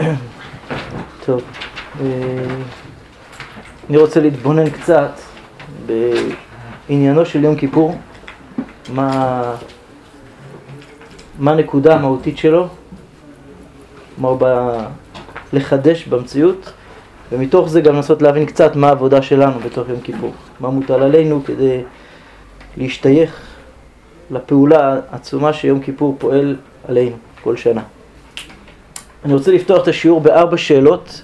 טוב, אני רוצה להתבונן קצת בעניינו של יום כיפור, מה הנקודה המהותית שלו, מה הוא בא לחדש במציאות, ומתוך זה גם לנסות להבין קצת מה העבודה שלנו בתוך יום כיפור, מה מוטל עלינו כדי להשתייך לפעולה העצומה שיום כיפור פועל עלינו כל שנה. אני רוצה לפתוח את השיעור ב4 שאלות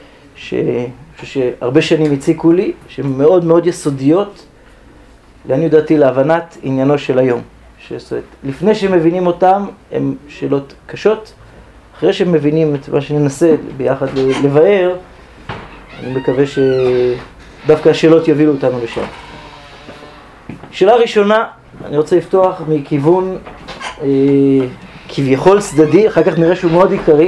שהרבה שנים הציקו לי, שהן מאוד מאוד יסודיות לעניות דעתי להבנת עניינו של היום. לפני שמבינים אותם הן שאלות קשות, אחרי שמבינים את מה שננסה ביחד לבאר, אני מקווה שדווקא השאלות יובילו אותנו לשם. שאלה ראשונה, אני רוצה לפתוח מכיוון כביכול צדדי, אחר כך נראה שהוא מאוד עיקרי.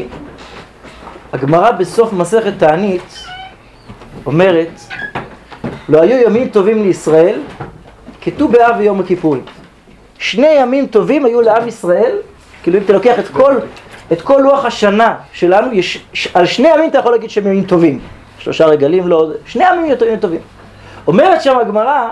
הגמרא בסוף מסכת תענית אומרת, לא היו ימים טובים לישראל כט"ו באב ויום הכיפורים. 2 ימים טובים היו לעם ישראל, כאילו אם אתה לוקח את כל לוח השנה שלנו, על 2 ימים אתה יכול להגיד שהם ימים טובים. 3 רגלים, לא, 2 ימים טובים. אומרת שם הגמרא,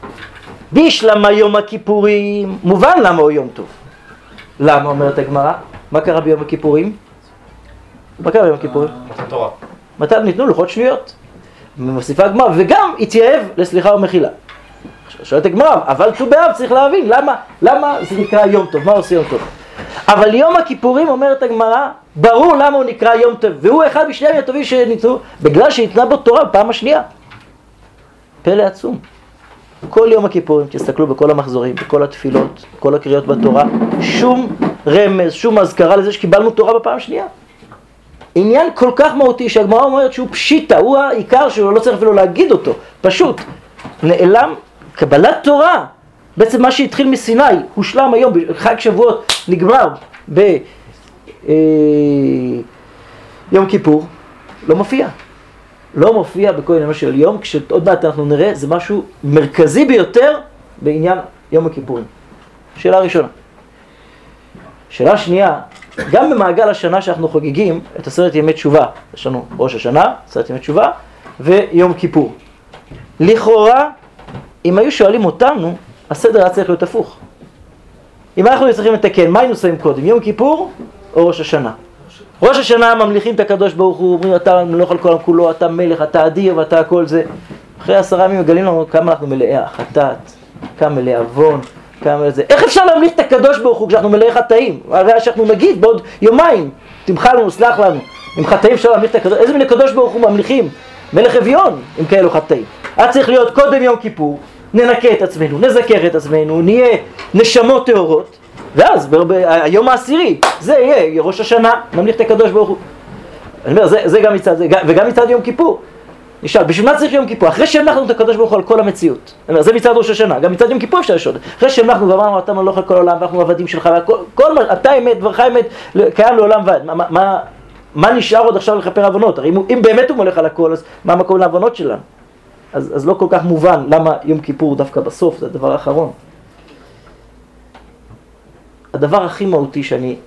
בישלמה יום הכיפורים, מובן למה הוא יום טוב. למה אומרת הגמרא? מה קרה ביום הכיפורים? מה קרה ביום הכיפורים? תורה. מתי ניתנו לוחות שניות? מוסיפה הגמרא, וגם התייעב לסליחה ומחילה. שואלת הגמרא, אבל ט"ו באב צריך להבין, למה זה נקרא יום טוב? מה עושה יום טוב? אבל יום הכיפורים, אומרת הגמרא, ברור למה הוא נקרא יום טוב, והוא אחד משני הימים הטובים שניתנו, בגלל שניתנה בו תורה בפעם השנייה. פלא עצום. כל יום הכיפורים, תסתכלו בכל המחזורים, בכל התפילות, בכל הקריאות בתורה, שום רמז, שום הזכרה לזה שקיבלנו תורה בפעם שנייה. עניין כל כך מהותי שהגמרא אומרת שהוא פשיטה, הוא העיקר שהוא לא צריך אפילו להגיד אותו, פשוט נעלם קבלת תורה. בעצם מה שהתחיל מסיני, הושלם היום, בחג שבועות נגמר ביום כיפור, לא מופיע בכל עניינו של יום, כשעוד מעט אנחנו נראה, זה משהו מרכזי ביותר בעניין יום הכיפורים. שאלה ראשונה. שאלה שנייה, גם במעגל השנה שאנחנו חוגגים את 10 ימי תשובה, יש לנו ראש השנה, 10 ימי תשובה, ויום כיפור. לכאורה, אם היו שואלים אותנו, הסדר היה צריך להיות הפוך. אם אנחנו צריכים לתקן, מה היינו עושים קודם, יום כיפור או ראש השנה? ראש השנה ממליכים את הקדוש ברוך הוא, אומרים אתה מלוך על כל כולו, אתה מלך, אתה אדיר ואתה הכל זה. אחרי 10 ימים מגלים לנו כמה אנחנו מלאי חטאת, כמה מלאי עוון, כמה מלאי זה. איך אפשר להמליך את הקדוש ברוך הוא כשאנחנו מלאי חטאים? הרי שאנחנו נגיד בעוד יומיים, תמחה לנו, סלח לנו, עם חטאים אפשר להמליך את הקדוש, איזה מיני קדוש ברוך הוא ממליכים? מלך אביון עם כאלו חטאים. היה צריך להיות קודם יום כיפור, ננקה את עצמנו, נזכר את עצמנו, נהיה נשמות טהורות, ואז היום העשירי, זה יהיה ראש השנה, נמליך את הקדוש ברוך הוא. אני אומר, זה גם מצד זה, וגם מצד יום כיפור. נשאל, בשביל מה צריך יום כיפור? אחרי שהמלכנו את הקדוש ברוך הוא על כל המציאות. אני אומר, זה מצד ראש השנה, גם מצד יום כיפור אפשר לשאול. אחרי שהמלכנו ואמרנו, אתה מלוך על כל העולם, ואנחנו עבדים שלך, כל מה, אתה אמת, דברך אמת, קיים לעולם ועד. מה נשאר עוד עכשיו לכפר עוונות? הרי אם באמת הוא מולך על הכל, אז מה המקום לעוונות שלנו? אז לא כל כך מובן למה יום כיפור דווקא בסוף, זה הדבר האחרון. הדבר הכי מהותי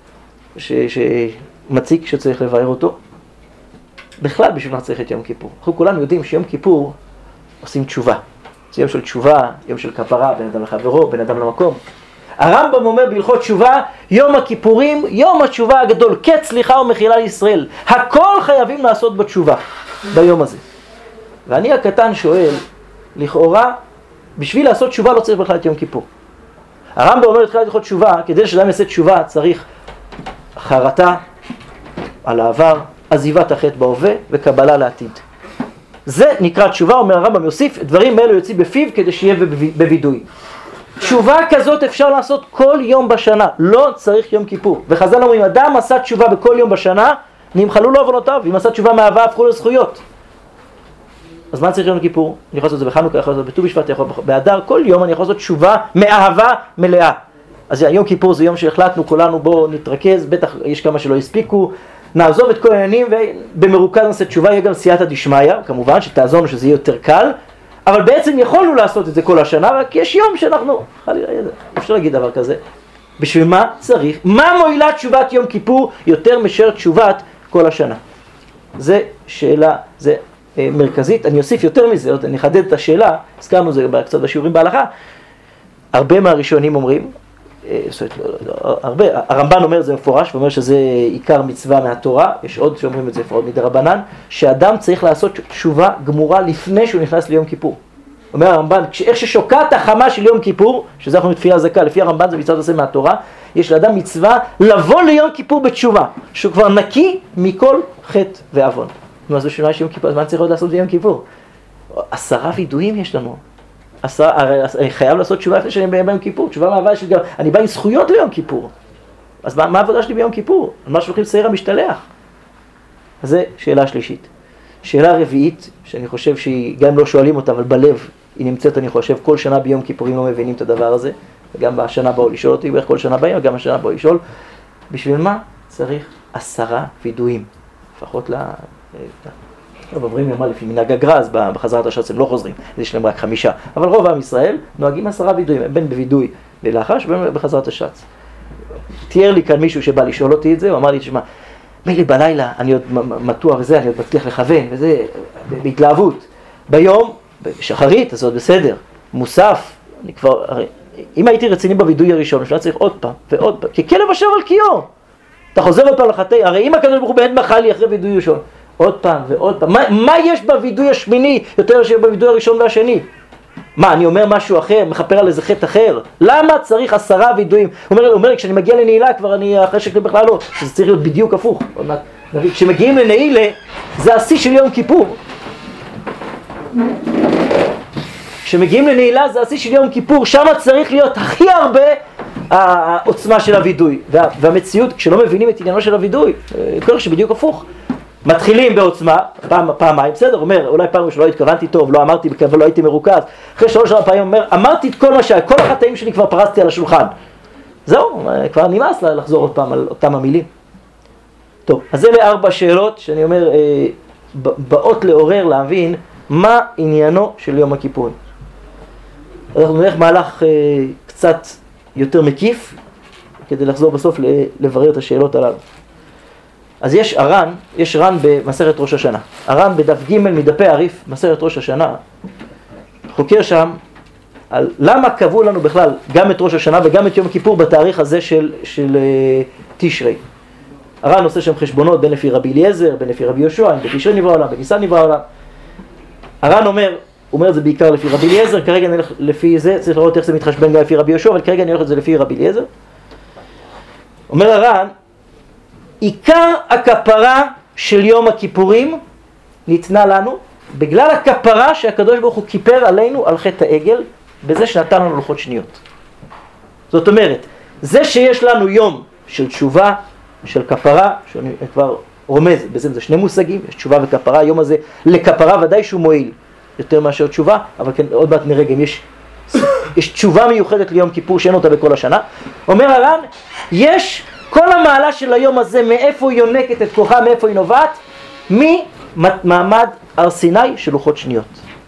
שמציק שצריך לבאר אותו, בכלל בשביל מה צריך את יום כיפור. אנחנו כולנו יודעים שיום כיפור עושים תשובה. זה יום של תשובה, יום של כפרה, בין אדם לחברו, בין אדם למקום. הרמב"ם אומר בהלכות תשובה, יום הכיפורים, יום התשובה הגדול, קץ סליחה ומחילה לישראל. הכל חייבים לעשות בתשובה, ביום הזה. ואני הקטן שואל, לכאורה, בשביל לעשות תשובה לא צריך בכלל את יום כיפור. הרמב"ם אומר לתחילת הלכות תשובה, כדי שאדם יעשה תשובה צריך חרטה על העבר, עזיבת החטא בהווה וקבלה לעתיד. זה נקרא תשובה, אומר הרמב"ם יוסיף, דברים האלו יוצאים בפיו כדי שיהיה בווידוי. תשובה כזאת אפשר לעשות כל יום בשנה, לא צריך יום כיפור. וחז"ל אומרים, אדם עשה תשובה בכל יום בשנה, נמחלו לו עוונותיו, אם עשה תשובה מאהבה הפכו לו זכויות. אז מה צריך יום כיפור? אני יכול לעשות את זה בחנוכה, יכול לעשות את זה בט"ו בשבט, יכול באדר, כל יום אני יכול לעשות תשובה מאהבה מלאה. אז יום כיפור זה יום שהחלטנו כולנו בוא נתרכז, בטח יש כמה שלא הספיקו, נעזוב את כל העניינים ובמרוכז נעשה תשובה, יהיה גם סייעתא דשמיא, כמובן שתעזור לנו שזה יהיה יותר קל, אבל בעצם יכולנו לעשות את זה כל השנה, רק יש יום שאנחנו, אפשר להגיד דבר כזה, בשביל מה צריך, מה מועילה תשובת יום כיפור יותר מאשר תשובת כל השנה? זה שאלה, זה מרכזית. אני אוסיף יותר מזה, אני אחדד את השאלה, הזכרנו זה קצת בשיעורים בהלכה. הרבה מהראשונים אומרים, הרמב"ן אומר את זה מפורש, ואומר שזה עיקר מצווה מהתורה, יש עוד שאומרים את זה לפחות מדרבנן, שאדם צריך לעשות תשובה גמורה לפני שהוא נכנס ליום כיפור. אומר הרמב"ן, איך ששוקעת החמה של יום כיפור, שזה אנחנו בתפילה זכה, לפי הרמב"ן זה מצוות עשה מהתורה, יש לאדם מצווה לבוא ליום כיפור בתשובה, שהוא כבר נקי מכל חטא ועוון. נו, אז בשביל מה יש יום כיפור? אז מה צריך עוד לעשות ביום כיפור? 10 וידויים יש לנו. אני חייב לעשות תשובה לפני שאני בא ביום כיפור, תשובה מהווה שלי גם, אני בא עם זכויות ליום כיפור. אז מה העבודה שלי ביום כיפור? על מה שולחים שעיר המשתלח? אז זה שאלה שלישית. שאלה רביעית, שאני חושב שהיא, גם לא שואלים אותה, אבל בלב היא נמצאת, אני חושב, כל שנה ביום כיפורים לא מבינים את הדבר הזה, וגם בשנה באו לשאול אותי, בערך כל שנה באים, וגם השנה באו לשאול, בשביל מה צריך 10 וידויים? לפחות עוברים ימה לפי מנהג הגר"א, בחזרת הש"ץ הם לא חוזרים, יש להם רק 5, אבל רוב עם ישראל נוהגים 10 וידויים, בין בוידוי בלחש ובין בחזרת הש"ץ. תיאר לי כאן מישהו שבא לשאול אותי את זה, הוא אמר לי, תשמע, מילא בלילה אני עוד מתוח וזה, אני עוד מצליח לכוון וזה, בהתלהבות. ביום, בשחרית, אז עוד בסדר. מוסף, אני כבר, הרי, אם הייתי רציני בוידוי הראשון, אפשר צריך עוד פעם ועוד פעם, ככלב אשר על קיאו. אתה חוזר עוד פעם לחטא, הרי אם הקדוש ברוך הוא באמת מחל לי אחרי וידוי ראשון, עוד פעם ועוד פעם. מה יש בוידוי השמיני יותר מאשר בוידוי הראשון והשני? מה, אני אומר משהו אחר, מחפר על איזה חטא אחר? למה צריך 10 וידויים? הוא אומר, כשאני מגיע לנעילה כבר אני החשק לי בכלל לא, שזה צריך להיות בדיוק הפוך. כשמגיעים לנעילה, זה השיא של יום כיפור. כשמגיעים לנעילה זה השיא של יום כיפור, שם צריך להיות הכי הרבה העוצמה של הוידוי. והמציאות, כשלא מבינים את עניינו של הוידוי, קורה שבדיוק הפוך. מתחילים בעוצמה, פעמיים, בסדר, אומר, אולי פעם שלא התכוונתי טוב, לא אמרתי, אבל לא הייתי מרוכז. אחרי 3 פעמים אומר, אמרתי את כל מה שהיה, כל החטאים שלי כבר פרסתי על השולחן. זהו, כבר נמאס לחזור עוד פעם על אותם המילים. טוב, אז אלה 4 שאלות שאני אומר, באות לעורר להבין מה עניינו של יום הכיפורים. אנחנו נלך מהלך קצת יותר מקיף, כדי לחזור בסוף לברר את השאלות הללו. אז יש ר"ן במסכת ראש השנה. הר"ן בדף ג' מדפי הריף, מסכת ראש השנה, חוקר שם על למה קבעו לנו בכלל גם את ראש השנה וגם את יום כיפור בתאריך הזה של תשרי. הר"ן עושה שם חשבונות בין לפי רבי אליעזר, בין לפי רבי יהושע, בין בתשרי נברא העולם, בניסן נברא העולם. הר"ן אומר את זה בעיקר לפי רבי אליעזר, כרגע נלך לפי זה, צריך לראות איך זה מתחשבן גם לפי רבי יהושע, אבל כרגע אני הולך את זה לפי רבי אליעזר. אומר הר"ן, עיקר הכפרה של יום הכיפורים ניתנה לנו בגלל הכפרה שהקדוש ברוך הוא כיפר עלינו על חטא העגל, בזה שנתן לנו לוחות שניות. זאת אומרת, זה שיש לנו יום של תשובה, של כפרה, שאני כבר רומז, בזה זה 2 מושגים, יש תשובה וכפרה, היום הזה לכפרה ודאי שהוא מועיל יותר מאשר תשובה, אבל כן, עוד מעט נראה גם יש תשובה מיוחדת ליום כיפור שאין אותה בכל השנה. אומר הר"ן, יש כל המעלה של היום הזה, מאיפה היא יונקת את כוחה, מאיפה היא נובעת? ממעמד הר סיני של לוחות שניות.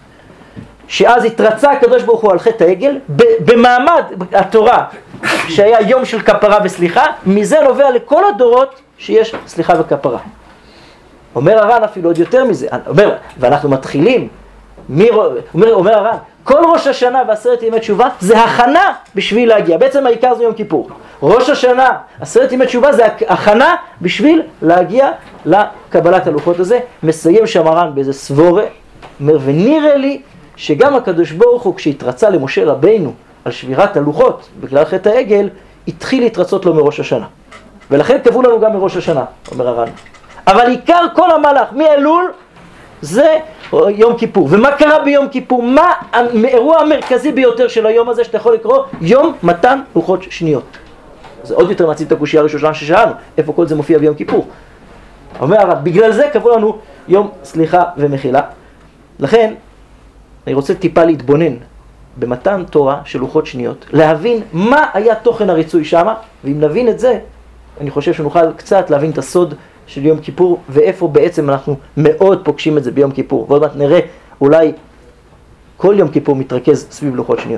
שאז התרצה הקדוש ברוך הוא על חטא העגל, במעמד התורה שהיה יום של כפרה וסליחה, מזה נובע לכל הדורות שיש סליחה וכפרה. אומר הר"ן אפילו עוד יותר מזה, ואנחנו מתחילים, אומר הר"ן, כל ראש השנה ו10 ימי תשובה זה הכנה בשביל להגיע, בעצם העיקר זה יום כיפור. ראש השנה, 10 ימי תשובה זה הכנה בשביל להגיע לקבלת הלוחות הזה. מסיים שם הר"ן באיזה סבורה, אומר, ונראה לי שגם הקדוש ברוך הוא כשהתרצה למשה רבינו על שבירת הלוחות בגלל חטא העגל, התחיל להתרצות לו מראש השנה. ולכן קבעו לנו גם מראש השנה, אומר הר"ן. אבל עיקר כל המהלך מאלול זה יום כיפור. ומה קרה ביום כיפור? מה האירוע המרכזי ביותר של היום הזה שאתה יכול לקרוא? יום מתן לוחות שניות. זה עוד יותר מעציב את הקושיה הראשונה ששאלנו, איפה כל זה מופיע ביום כיפור. אומר הר"ן, בגלל זה קבעו לנו יום סליחה ומחילה. לכן אני רוצה טיפה להתבונן במתן תורה של לוחות שניות, להבין מה היה תוכן הריצוי שמה, ואם נבין את זה, אני חושב שנוכל קצת להבין את הסוד של יום כיפור, ואיפה בעצם אנחנו מאוד פוגשים את זה ביום כיפור. ועוד מעט נראה, אולי כל יום כיפור מתרכז סביב לוחות שניות.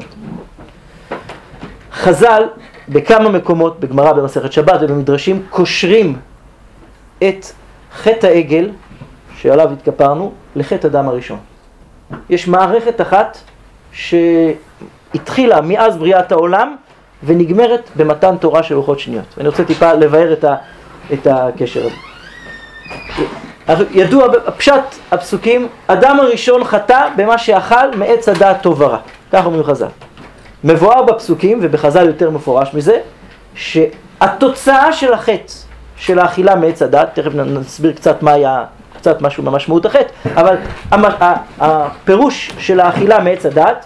חז"ל בכמה מקומות, בגמרא, במסכת שבת ובמדרשים, קושרים את חטא העגל שעליו התכפרנו לחטא אדם הראשון. יש מערכת אחת שהתחילה מאז בריאת העולם ונגמרת במתן תורה של רוחות שניות. ואני רוצה טיפה לבאר את הקשר הזה. ידוע בפשט הפסוקים, אדם הראשון חטא במה שאכל מעץ הדעת טוב ורע. כך אומרים חז"ל. מבואר בפסוקים ובחז"ל יותר מפורש מזה, שהתוצאה של החטא של האכילה מעץ הדעת, תכף נסביר קצת מה היה, קצת משהו במשמעות החטא, אבל הפירוש של האכילה מעץ הדעת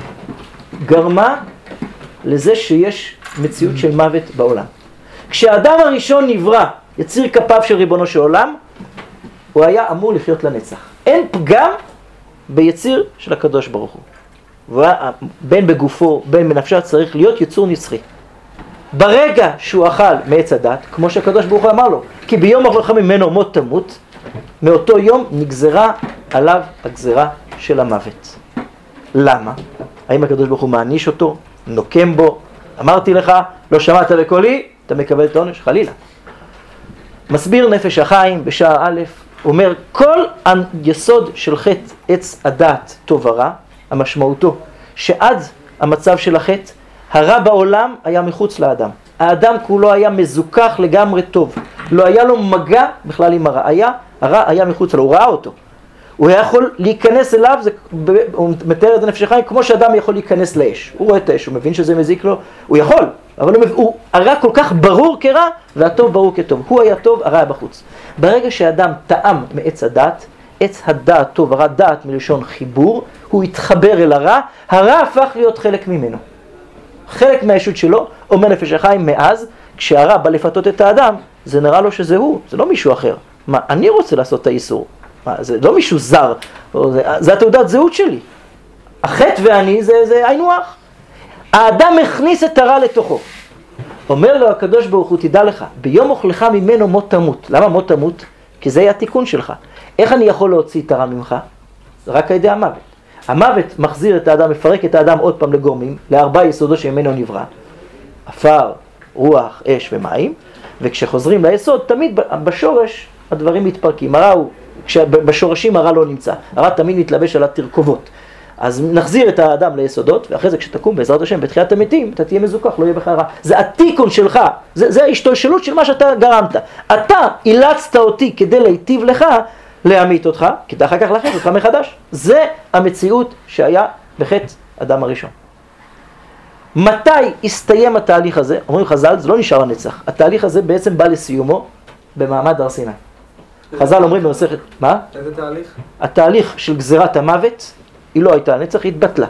גרמה לזה שיש מציאות של מוות בעולם. כשהאדם הראשון נברא, יציר כפיו של ריבונו של עולם, הוא היה אמור לחיות לנצח. אין פגם ביציר של הקדוש ברוך הוא. בין בגופו, בין בנפשו, צריך להיות יצור נצחי. ברגע שהוא אכל מעץ הדת, כמו שהקדוש ברוך הוא אמר לו, כי ביום אכלך ממנו מות תמות, מאותו יום נגזרה עליו הגזרה של המוות. למה? האם הקדוש ברוך הוא מעניש אותו? נוקם בו? אמרתי לך, לא שמעת בקולי, אתה מקבל את העונש? חלילה. מסביר נפש החיים בשער א', אומר, כל היסוד של חטא עץ הדעת טוב ורע, המשמעותו, שעד המצב של החטא, הרע בעולם היה מחוץ לאדם. האדם כולו היה מזוכח לגמרי טוב. לא היה לו מגע בכלל עם הרע. הרע היה מחוץ לו, הוא ראה אותו. הוא היה יכול להיכנס אליו, הוא מתאר את נפש החיים, כמו שאדם יכול להיכנס לאש. הוא רואה את האש, הוא מבין שזה מזיק לו, הוא יכול, אבל הרע כל כך ברור כרע, והטוב ברור כטוב. הוא היה טוב, הרע היה בחוץ. ברגע שאדם טעם מעץ הדת, עץ הדעת טוב, הרע דעת מלשון חיבור, הוא התחבר אל הרע, הרע הפך להיות חלק ממנו. חלק מהישות שלו, אומר נפש החיים, מאז, כשהרע בא לפתות את האדם, זה נראה לו שזה הוא, זה לא מישהו אחר. מה, אני רוצה לעשות את האיסור. מה, זה לא מישהו זר, זה התעודת זהות שלי. החטא ואני זה היינו הך. האדם הכניס את הרע לתוכו. אומר לו הקדוש ברוך הוא, תדע לך, ביום אוכלך ממנו מות תמות. למה מות תמות? כי זה היה התיקון שלך. איך אני יכול להוציא את הרע ממך? רק על ידי המוות. המוות מחזיר את האדם, מפרק את האדם עוד פעם לגורמים, לארבע יסודות שממנו נברא. עפר, רוח, אש ומים. וכשחוזרים ליסוד, תמיד בשורש הדברים מתפרקים. הרע הוא, בשורשים הרע לא נמצא. הרע תמיד מתלבש על התרכובות. אז נחזיר את האדם ליסודות, ואחרי זה כשתקום בעזרת השם בתחיית המתים, אתה תהיה מזוכח, לא יהיה בך רע. זה התיקון שלך, זה ההשתלשלות של מה שאתה גרמת. אתה אילצת אותי כדי להיטיב לך, להמית אותך, כי אתה אחר כך לחץ אותך מחדש. זה המציאות שהיה בחטא אדם הראשון. מתי הסתיים התהליך הזה? אומרים חז"ל, זה לא נשאר הנצח. התהליך הזה בעצם בא לסיומו במעמד הר סיני. חז"ל אומרים במסכת, מה? איזה תהליך? התהליך של גזירת המוות, היא לא הייתה הנצח, היא התבטלה.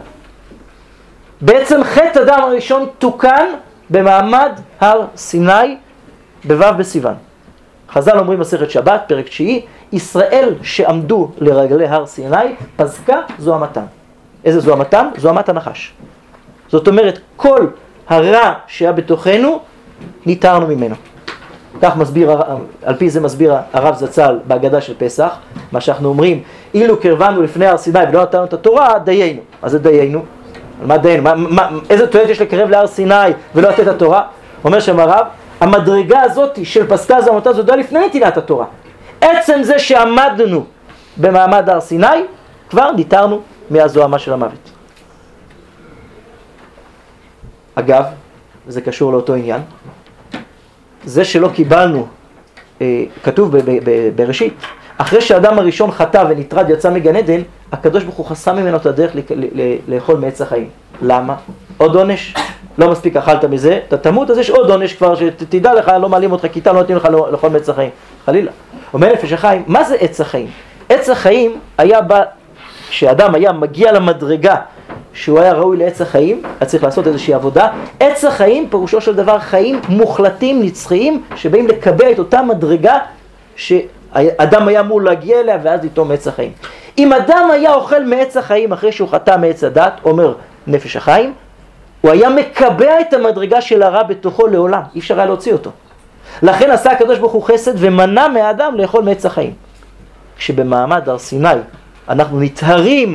בעצם חטא אדם הראשון תוקן במעמד הר סיני בו' בסיוון. חז"ל אומרים במסכת שבת, פרק 9, ישראל שעמדו לרגלי הר סיני, פסקה זוהמתם. איזה זוהמתם? זוהמת הנחש. זאת אומרת, כל הרע שהיה בתוכנו, ניתרנו ממנו. כך מסביר, על פי זה מסביר הרב זצ"ל בהגדה של פסח, מה שאנחנו אומרים, אילו קרבנו לפני הר סיני ולא נתנו את התורה, דיינו. אז זה דיינו. על מה דיינו? איזה תועלת יש לקרב להר סיני ולא לתת את התורה? אומר שם הרב, המדרגה הזאת של פסקה זוהמתה זאת לפני נתינת התורה. עצם זה שעמדנו במעמד הר סיני, כבר ניתרנו מהזוהמה של המוות. אגב, וזה קשור לאותו עניין, זה שלא קיבלנו, כתוב בראשית, אחרי שהאדם הראשון חטא ונטרד יצא מגן עדן, הקדוש ברוך הוא חסם ממנו את הדרך לאכול מעץ החיים. למה? עוד עונש? לא מספיק אכלת מזה, אתה תמות, אז יש עוד עונש כבר, שתדע לך, לא מעלים אותך כיתה, לא נותנים לך לאכול מעץ החיים. חלילה. אומר נפש החיים, מה זה עץ החיים? עץ החיים היה כשאדם היה מגיע למדרגה שהוא היה ראוי לעץ החיים, היה צריך לעשות איזושהי עבודה. עץ החיים פירושו של דבר חיים מוחלטים, נצחיים, שבאים לקבל את אותה מדרגה שאדם היה אמור להגיע אליה ואז איתו מעץ החיים. אם אדם היה אוכל מעץ החיים אחרי שהוא חטא מעץ הדת, אומר נפש החיים, הוא היה מקבע את המדרגה של הרע בתוכו לעולם, אי אפשר היה להוציא אותו. לכן עשה הקדוש ברוך הוא חסד ומנע מהאדם לאכול מעץ החיים. כשבמעמד הר סיני אנחנו נטהרים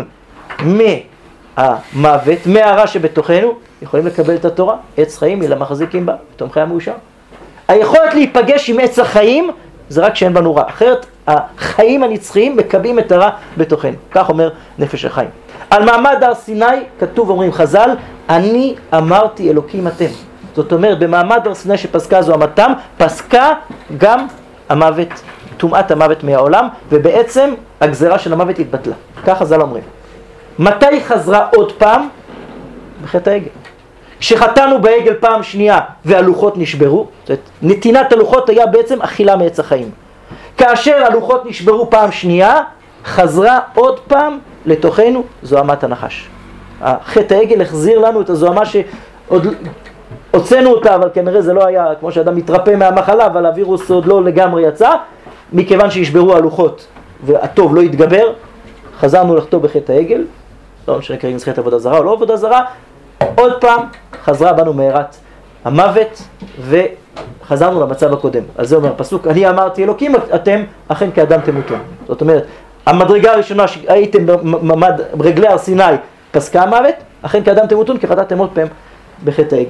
מהמוות, מהרע שבתוכנו, יכולים לקבל את התורה, עץ חיים אלא מחזיקים בה, תומכי המאושר. היכולת להיפגש עם עץ החיים זה רק שאין בנו רע, אחרת החיים הנצחיים מקבעים את הרע בתוכנו. כך אומר נפש החיים. על מעמד הר סיני כתוב, אומרים חז"ל, אני אמרתי אלוקים אתם. זאת אומרת, במעמד הר סיני שפסקה זו המתם, פסקה גם המוות, טומאת המוות מהעולם, ובעצם הגזרה של המוות התבטלה. כך חז"ל אומרים. מתי חזרה עוד פעם? בחטא העגל. כשחטאנו בעגל פעם שנייה והלוחות נשברו, זאת אומרת, נתינת הלוחות היה בעצם אכילה מעץ החיים. כאשר הלוחות נשברו פעם שנייה, חזרה עוד פעם לתוכנו זוהמת הנחש. חטא העגל החזיר לנו את הזוהמה שעוד הוצאנו אותה, אבל כנראה זה לא היה כמו שאדם מתרפא מהמחלה, אבל הווירוס עוד לא לגמרי יצא, מכיוון שישברו הלוחות והטוב לא התגבר, חזרנו לחטוא בחטא העגל, לא משנה כרגע חטא עבודה זרה או לא עבודה זרה, עוד פעם חזרה בנו מהרת המוות וחזרנו למצב הקודם. אז זה אומר הפסוק, אני אמרתי אלוקים אתם, אכן כאדם תמותון. זאת אומרת, המדרגה הראשונה שהייתם במעמד רגלי הר סיני פסקה המוות, אכן כאדם תמותון כי חטאתם עוד פעם בחטא העגל.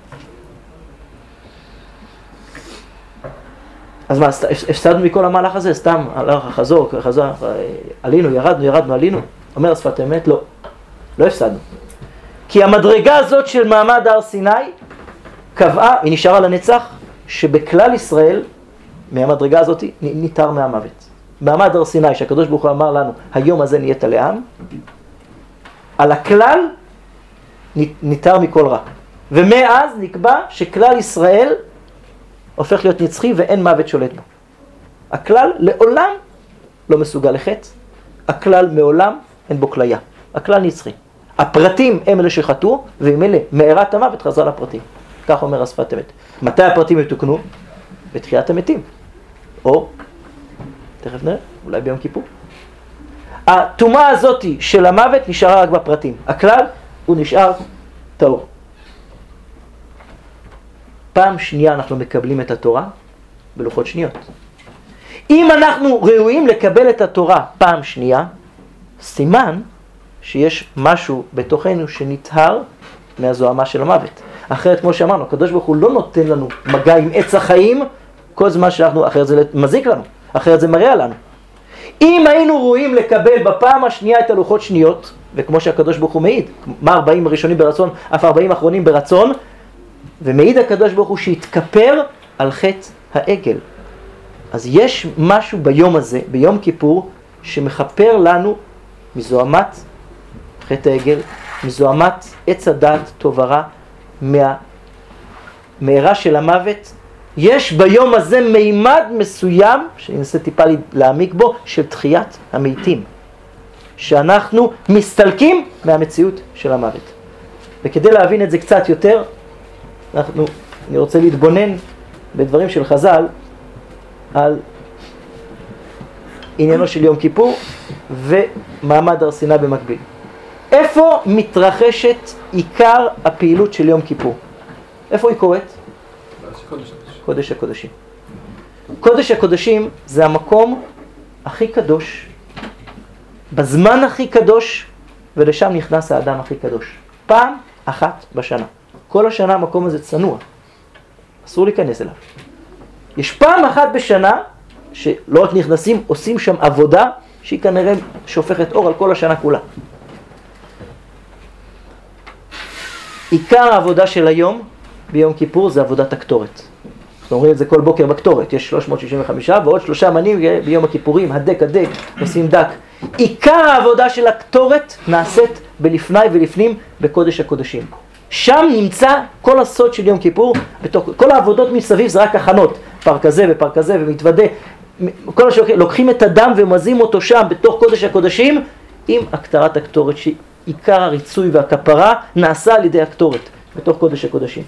אז מה, הפסדנו מכל המהלך הזה? סתם הלך חזור, עלינו, ירדנו, עלינו? אומר השפת אמת, לא הפסדנו. כי המדרגה הזאת של מעמד הר סיני קבעה, היא נשארה לנצח, שבכלל ישראל, מהמדרגה הזאת, ניתר מהמוות. מעמד הר סיני, שהקדוש ברוך הוא אמר לנו, היום הזה נהיית לעם, על הכלל ניתר מכל רע. ומאז נקבע שכלל ישראל הופך להיות נצחי ואין מוות שולט בו. הכלל לעולם לא מסוגל לחטא, הכלל מעולם אין בו כליה. הכלל נצחי. הפרטים הם אלה שחטאו, ועם אלה מהרת המוות חזרה לפרטים. כך אומר השפת אמת. מתי הפרטים יתוקנו? בתחיית המתים. או, תכף נראה, אולי ביום כיפור. הטומאה הזאת של המוות נשארה רק בפרטים. הכלל הוא נשאר טהור. פעם שנייה אנחנו מקבלים את התורה בלוחות שניות. אם אנחנו ראויים לקבל את התורה פעם שנייה, סימן שיש משהו בתוכנו שנטהר מהזוהמה של המוות. אחרת, כמו שאמרנו, הקדוש ברוך הוא לא נותן לנו מגע עם עץ החיים, כל זמן שאנחנו, אחרת זה מזיק לנו, אחרת זה מראה לנו. אם היינו ראויים לקבל בפעם השנייה את הלוחות שניות, וכמו שהקדוש ברוך הוא מעיד, מה 40 הראשונים ברצון, אף 40 האחרונים ברצון, ומעיד הקדוש ברוך הוא שהתכפר על חטא העגל. אז יש משהו ביום הזה, ביום כיפור, שמחפר לנו מזוהמת חטא העגל, מזוהמת עץ הדעת טוב ורע, מהמהרה של המוות. יש ביום הזה מימד מסוים, שננסה טיפה להעמיק בו, של תחיית המתים. שאנחנו מסתלקים מהמציאות של המוות. וכדי להבין את זה קצת יותר, אני רוצה להתבונן בדברים של חז"ל על עניינו של יום כיפור ומעמד הר סיני במקביל. איפה מתרחשת עיקר הפעילות של יום כיפור? איפה היא קורית? קודש הקודשים. קודש הקודשים זה המקום הכי קדוש, בזמן הכי קדוש, ולשם נכנס האדם הכי קדוש. פעם אחת בשנה. כל השנה המקום הזה צנוע. אסור להיכנס אליו. יש פעם אחת בשנה, שלא רק נכנסים, עושים שם עבודה, שהיא כנראה שופכת אור על כל השנה כולה. עיקר העבודה של היום, ביום כיפור, זה עבודת הקטורת. אנחנו אומרים את זה כל בוקר בקטורת. יש 365 ועוד 3 מנים ביום הכיפורים, הדק, עושים דק. עיקר העבודה של הקטורת נעשית בלפני ולפנים בקודש הקודשים. שם נמצא כל הסוד של יום כיפור, כל העבודות מסביב זה רק הכנות, פר כזה ופר כזה ומתוודה, כל לוקחים את הדם ומזים אותו שם בתוך קודש הקודשים עם הקטרת הקטורת, שעיקר הריצוי והכפרה נעשה על ידי הקטורת בתוך קודש הקודשים.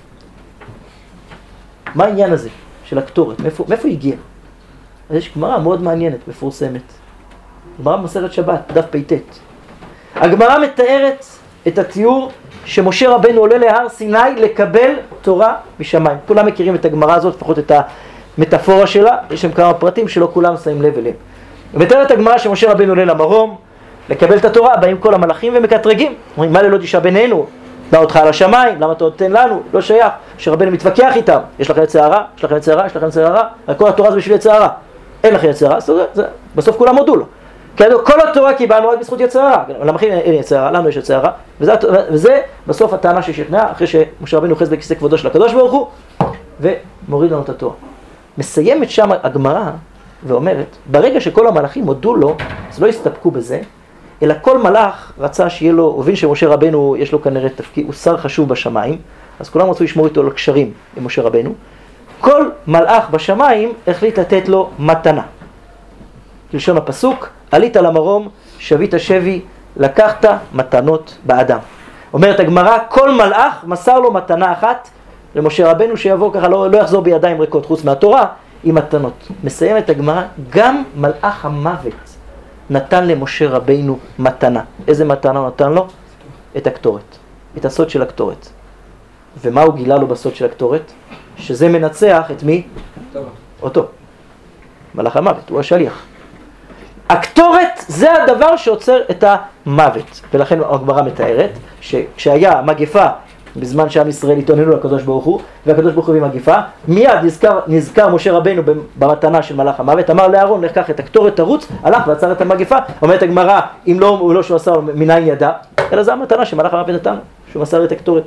מה העניין הזה של הקטורת? מאיפה היא הגיעה? אז יש גמרא מאוד מעניינת, מפורסמת. גמרא במסכת שבת, דף פ"ט. הגמרא מתארת את התיאור שמשה רבנו עולה להר סיני לקבל תורה משמיים. כולם מכירים את הגמרא הזאת, לפחות את המטאפורה שלה, יש שם כמה פרטים שלא כולם שמים לב אליהם. ומתארת הגמרא שמשה רבנו עולה למרום, לקבל את התורה, באים כל המלאכים ומקטרגים. אומרים, מה ללא תשעה בינינו? דע אותך על השמיים, למה אתה נותן לנו? לא שייך. שרבנו מתווכח איתם, יש לכם את שערה, יש לכם את שערה, יש לכם את שערה, כל התורה זה בשביל את שערה. אין לך יצר הרע, בסוף כולם הודו לו. כל התורה קיבלנו רק בזכות יצר הרע, למה אין יצר הרע, לנו יש יצר הרע, וזה בסוף הטענה ששכנעה, אחרי שמשה רבינו אוחז בכיסא כבודו של הקדוש ברוך הוא, ומוריד לנו את התורה. מסיימת שם הגמרא ואומרת, ברגע שכל המלאכים הודו לו, אז לא הסתפקו בזה, אלא כל מלאך רצה שיהיה לו, הבין שמשה רבינו יש לו כנראה תפקיד, הוא שר חשוב בשמיים, אז כולם רצו לשמור איתו לקשרים עם משה רבינו. כל מלאך בשמיים החליט לתת לו מתנה. כלשון הפסוק, עלית למרום, שבית שבי, לקחת מתנות באדם. אומרת הגמרא, כל מלאך מסר לו מתנה אחת למשה רבינו, שיבוא ככה, לא יחזור בידיים ריקות חוץ מהתורה, עם מתנות. מסיימת הגמרא, גם מלאך המוות נתן למשה רבינו מתנה. איזה מתנה הוא נתן לו? את הקטורת, את הסוד של הקטורת. ומה הוא גילה לו בסוד של הקטורת? שזה מנצח את מי? אותו. מלאך המוות, הוא השליח. הקטורת זה הדבר שעוצר את המוות. ולכן הגמרא מתארת שכשהיה מגפה בזמן שעם ישראל התאוננו לקדוש ברוך הוא, והקדוש ברוך הוא הביא מגפה, מיד נזכר משה רבינו במתנה של מלאך המוות, אמר לאהרון, לך קח את הקטורת, תרוץ, הלך ועצר את המגפה. אומרת הגמרא, אם לא, הוא לא שהוא עשה מניין ידע, אלא זו המתנה שמלאך המוות נתן, שהוא מסר את הקטורת.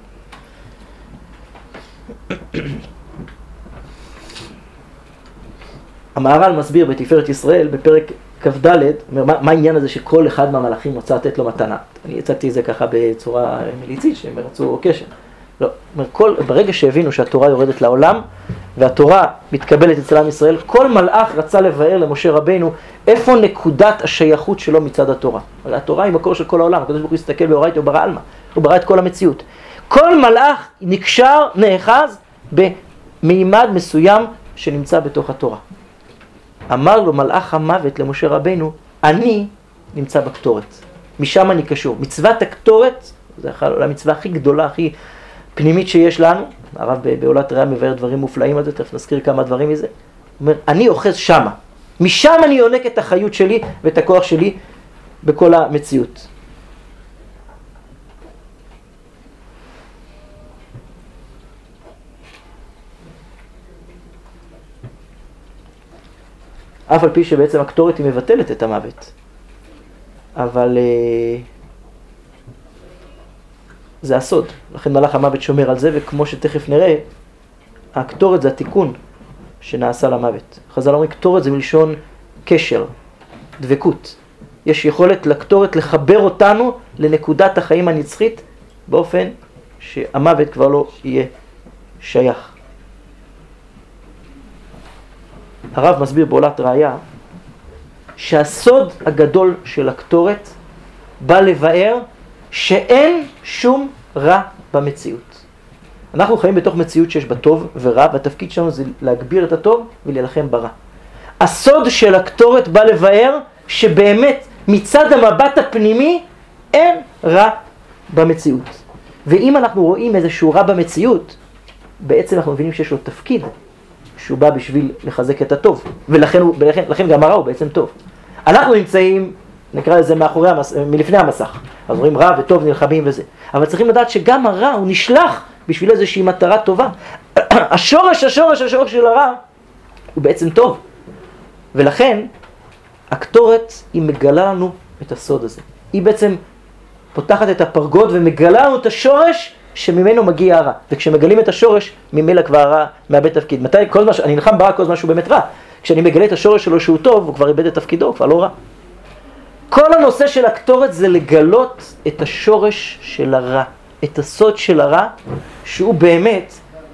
המהר"ל מסביר בתפארת ישראל בפרק כ"ד, אומר מה העניין הזה שכל אחד מהמלאכים רצה לתת לו מתנה. אני הצגתי את זה ככה בצורה מליצית שהם רצו קשר. לא, ברגע שהבינו שהתורה יורדת לעולם והתורה מתקבלת אצל עם ישראל, כל מלאך רצה לבאר למשה רבינו איפה נקודת השייכות שלו מצד התורה. הרי התורה היא מקור של כל העולם, הקדוש ברוך הוא הסתכל באורייתא וברא עלמא, הוא ברא את כל המציאות. כל מלאך נקשר, נאחז במימד מסוים שנמצא בתוך התורה. אמר לו מלאך המוות למשה רבינו, אני נמצא בקטורת, משם אני קשור. מצוות הקטורת, זה המצווה הכי גדולה, הכי פנימית שיש לנו. הרב בעולת רעיה מבאר דברים מופלאים על זה, תכף נזכיר כמה דברים מזה. הוא אומר, אני אוחז שמה, משם אני יונק את החיות שלי ואת הכוח שלי בכל המציאות. אף על פי שבעצם הקטורת היא מבטלת את המוות. אבל זה הסוד. לכן מלאך המוות שומר על זה, וכמו שתכף נראה, הקטורת זה התיקון שנעשה למוות. חז"ל אומרים, קטורת זה מלשון קשר, דבקות. יש יכולת לקטורת לחבר אותנו לנקודת החיים הנצחית, באופן שהמוות כבר לא יהיה שייך. הרב מסביר בעולת ראיה שהסוד הגדול של הקטורת בא לבאר שאין שום רע במציאות. אנחנו חיים בתוך מציאות שיש בה טוב ורע, והתפקיד שלנו זה להגביר את הטוב ולהילחם ברע. הסוד של הקטורת בא לבאר שבאמת מצד המבט הפנימי אין רע במציאות. ואם אנחנו רואים איזשהו רע במציאות, בעצם אנחנו מבינים שיש לו תפקיד שהוא בא בשביל לחזק את הטוב, ולכן גם הרע הוא בעצם טוב. אנחנו נמצאים, נקרא לזה מלפני המסך, אז רואים רע וטוב נלחמים וזה, אבל צריכים לדעת שגם הרע הוא נשלח בשביל איזושהי מטרה טובה. השורש של הרע הוא בעצם טוב, ולכן הקטורת היא מגלה לנו את הסוד הזה. היא בעצם פותחת את הפרגוד ומגלה לנו את השורש שממנו מגיע הרע. וכשמגלים את השורש, ממילא כבר הרע מאבד תפקיד. מתי אני נלחם ברע כל זמן שהוא באמת רע. כשאני מגלה את השורש שלו שהוא טוב, הוא כבר איבד את תפקידו, הוא כבר לא רע. כל הנושא של הקטורת זה לגלות את השורש של הרע, את הסוד של הרע, שהוא באמת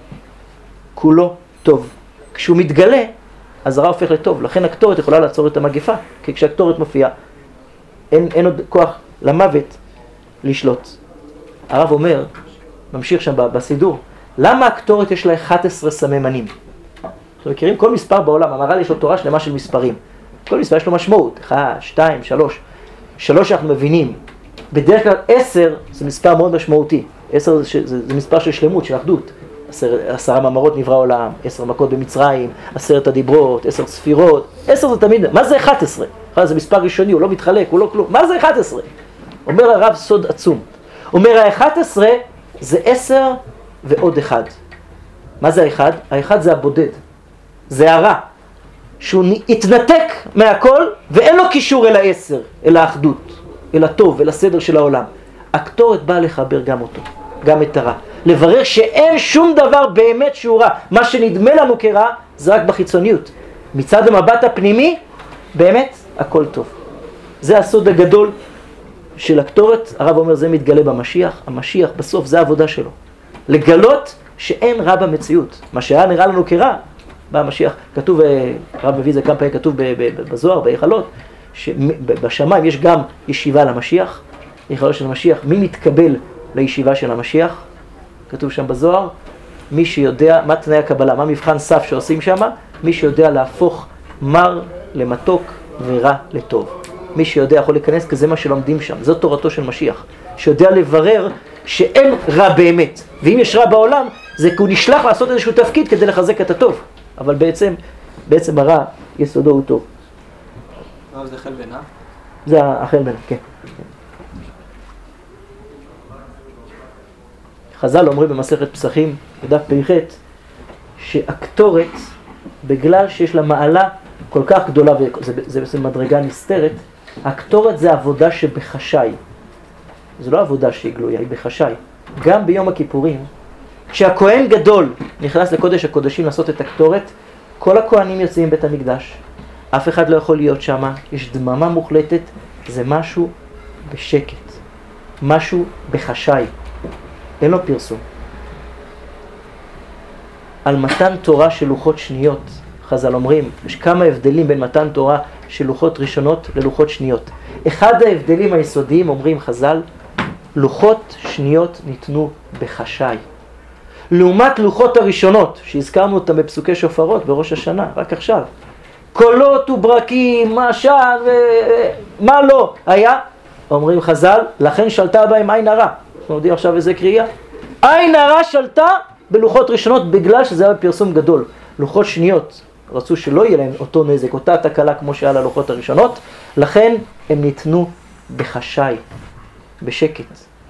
כולו טוב. כשהוא מתגלה, אז הרע הופך לטוב. לכן הקטורת יכולה לעצור את המגפה, כי כשהקטורת מופיעה, אין עוד כוח למוות לשלוט. הרב אומר, ממשיך שם בסידור, למה הקטורת יש לה 11 סממנים? אנחנו מכירים כל מספר בעולם, המהר"ל יש לו תורה שלמה של מספרים. כל מספר יש לו משמעות, 1, 2, 3. 3 אנחנו מבינים. בדרך כלל 10 זה מספר מאוד משמעותי. 10 זה מספר של שלמות, של אחדות. 10 מאמרות נברא עולם, 10 מכות במצרים, 10 הדיברות, 10 ספירות. 10 זה תמיד, מה זה 11? זה מספר ראשוני, הוא לא מתחלק, הוא לא כלום. מה זה 11? אומר הרב סוד עצום. אומר ה-11 זה 10 ועוד 1. מה זה ה-1? ה-1 זה הבודד. זה הרע. שהוא התנתק מהכל ואין לו קישור אל העשר, אל האחדות, אל הטוב, אל הסדר של העולם. הקטורת באה לחבר גם אותו, גם את הרע. לברר שאין שום דבר באמת שהוא רע. מה שנדמה לנו כרע זה רק בחיצוניות. מצד המבט הפנימי, באמת הכל טוב. זה הסוד הגדול של הקטורת. הרב אומר זה מתגלה במשיח. המשיח בסוף זה העבודה שלו. לגלות שאין רע במציאות. מה שהיה נראה לנו כרע, בא המשיח. כתוב, הרב מביא זה כמה פעמים, כתוב בזוהר, בהיכלות, שבשמיים יש גם ישיבה למשיח. היכלות של המשיח. מי מתקבל לישיבה של המשיח? כתוב שם בזוהר, מי שיודע מה תנאי הקבלה, מה מבחן סף שעושים שם, מי שיודע להפוך מר למתוק ורע לטוב. מי שיודע יכול להיכנס, כי זה מה שלומדים שם. זאת תורתו של משיח. שיודע לברר שאין רע באמת. ואם יש רע בעולם, זה כי הוא נשלח לעשות איזשהו תפקיד כדי לחזק את הטוב. אבל בעצם הרע יסודו הוא טוב. זה חל בינה? זה החל בינה, כן. חז"ל אומרים במסכת פסחים, בדף פ"ח, שהקטורת, בגלל שיש לה מעלה כל כך גדולה, וזה מדרגה נסתרת, הקטורת זה עבודה שבחשאי. זה לא עבודה שהיא גלויה, היא בחשאי. גם ביום הכיפורים, כשהכהן גדול נכנס לקודש הקודשים לעשות את הקטורת, כל הכהנים יוצאים בית המקדש. אף אחד לא יכול להיות שם, יש דממה מוחלטת, זה משהו בשקט, משהו בחשאי. אין לו פרסום. על מתן תורה של לוחות שניות, חז"ל אומרים, יש כמה הבדלים בין מתן תורה של לוחות ראשונות ללוחות שניות. אחד ההבדלים היסודיים, אומרים חז"ל, לוחות שניות ניתנו בחשאי. לעומת לוחות הראשונות, שהזכרנו אותם בפסוקי שופרות בראש השנה, רק עכשיו. קולות וברקים, משל ומה לא היה, אומרים חז"ל, לכן שלטה בהם עין הרע. אנחנו יודעים עכשיו איזה קריאה. עין הרע שלטה בלוחות ראשונות בגלל שזה היה פרסום גדול. לוחות שניות רצו שלא יהיה להם אותו נזק, אותה תקלה כמו שהיה ללוחות הראשונות, לכן הם ניתנו בחשאי, בשקט.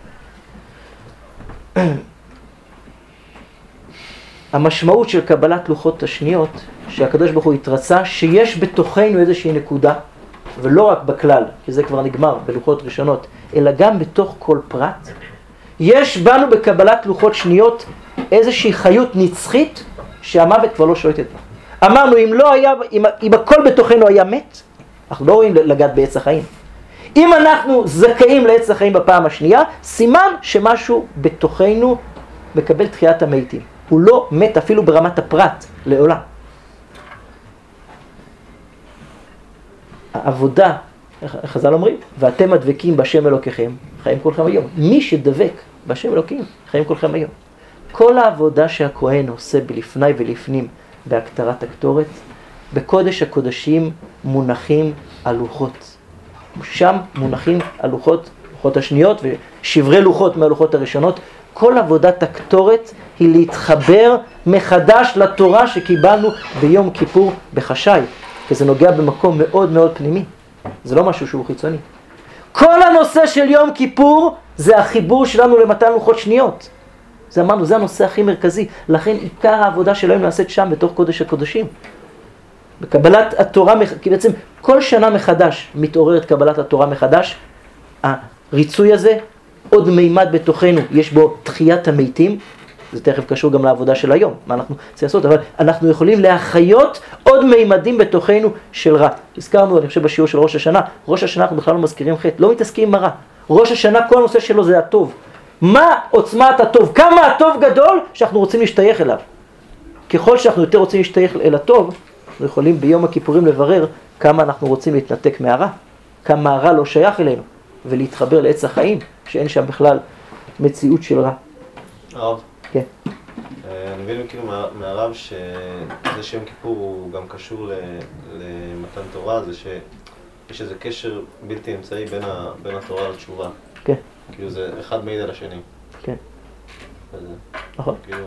המשמעות של קבלת לוחות השניות, שהקדוש ברוך הוא התרצה, שיש בתוכנו איזושהי נקודה, ולא רק בכלל, כי זה כבר נגמר בלוחות ראשונות, אלא גם בתוך כל פרט, יש בנו בקבלת לוחות שניות איזושהי חיות נצחית שהמוות כבר לא שולטת בה. אמרנו, אם הכל בתוכנו היה מת, אנחנו לא רואים לגעת בעץ החיים. אם אנחנו זכאים לעץ החיים בפעם השנייה, סימן שמשהו בתוכנו מקבל תחיית המתים. הוא לא מת אפילו ברמת הפרט לעולם. העבודה, חז"ל אומרים, ואתם מדבקים בשם אלוקיכם, חיים כולכם היום. מי שדבק בשם אלוקים, חיים כולכם היום. כל העבודה שהכהן עושה בלפני ולפנים בהקטרת הקטורת, בקודש הקודשים מונחים הלוחות. שם מונחים הלוחות, לוחות השניות ושברי לוחות מהלוחות הראשונות. כל עבודת הקטורת היא להתחבר מחדש לתורה שקיבלנו ביום כיפור בחשאי, כי זה נוגע במקום מאוד מאוד פנימי. זה לא משהו שהוא חיצוני. כל הנושא של יום כיפור זה החיבור שלנו למתן לוחות שניות. זה אמרנו, זה הנושא הכי מרכזי. לכן עיקר העבודה שלנו נעשית שם בתוך קודש הקודשים. בקבלת התורה, כי בעצם כל שנה מחדש מתעוררת קבלת התורה מחדש. הריצוי הזה, עוד מימד בתוכנו, יש בו תחיית המתים. זה תכף קשור גם לעבודה של היום, מה אנחנו צריכים לעשות, אבל אנחנו יכולים להחיות עוד מימדים בתוכנו של רע. הזכרנו, אני חושב, בשיעור של ראש השנה, ראש השנה אנחנו בכלל לא מזכירים חטא, לא מתעסקים עם הרע. ראש השנה, כל הנושא שלו זה הטוב. מה עוצמת הטוב? כמה הטוב גדול שאנחנו רוצים להשתייך אליו. ככל שאנחנו יותר רוצים להשתייך אל הטוב, אנחנו יכולים ביום הכיפורים לברר כמה אנחנו רוצים להתנתק מהרע, כמה הרע לא שייך אלינו, ולהתחבר לעץ החיים, שאין שם בכלל מציאות של רע. הרב. כן. אני מבין כאילו מהרב שזה שיום כיפור הוא גם קשור למתן תורה, זה שיש איזה קשר בלתי אמצעי בין התורה לתשובה. כן. כאילו זה אחד מעיד על השני. כן. וזה, נכון. כאילו...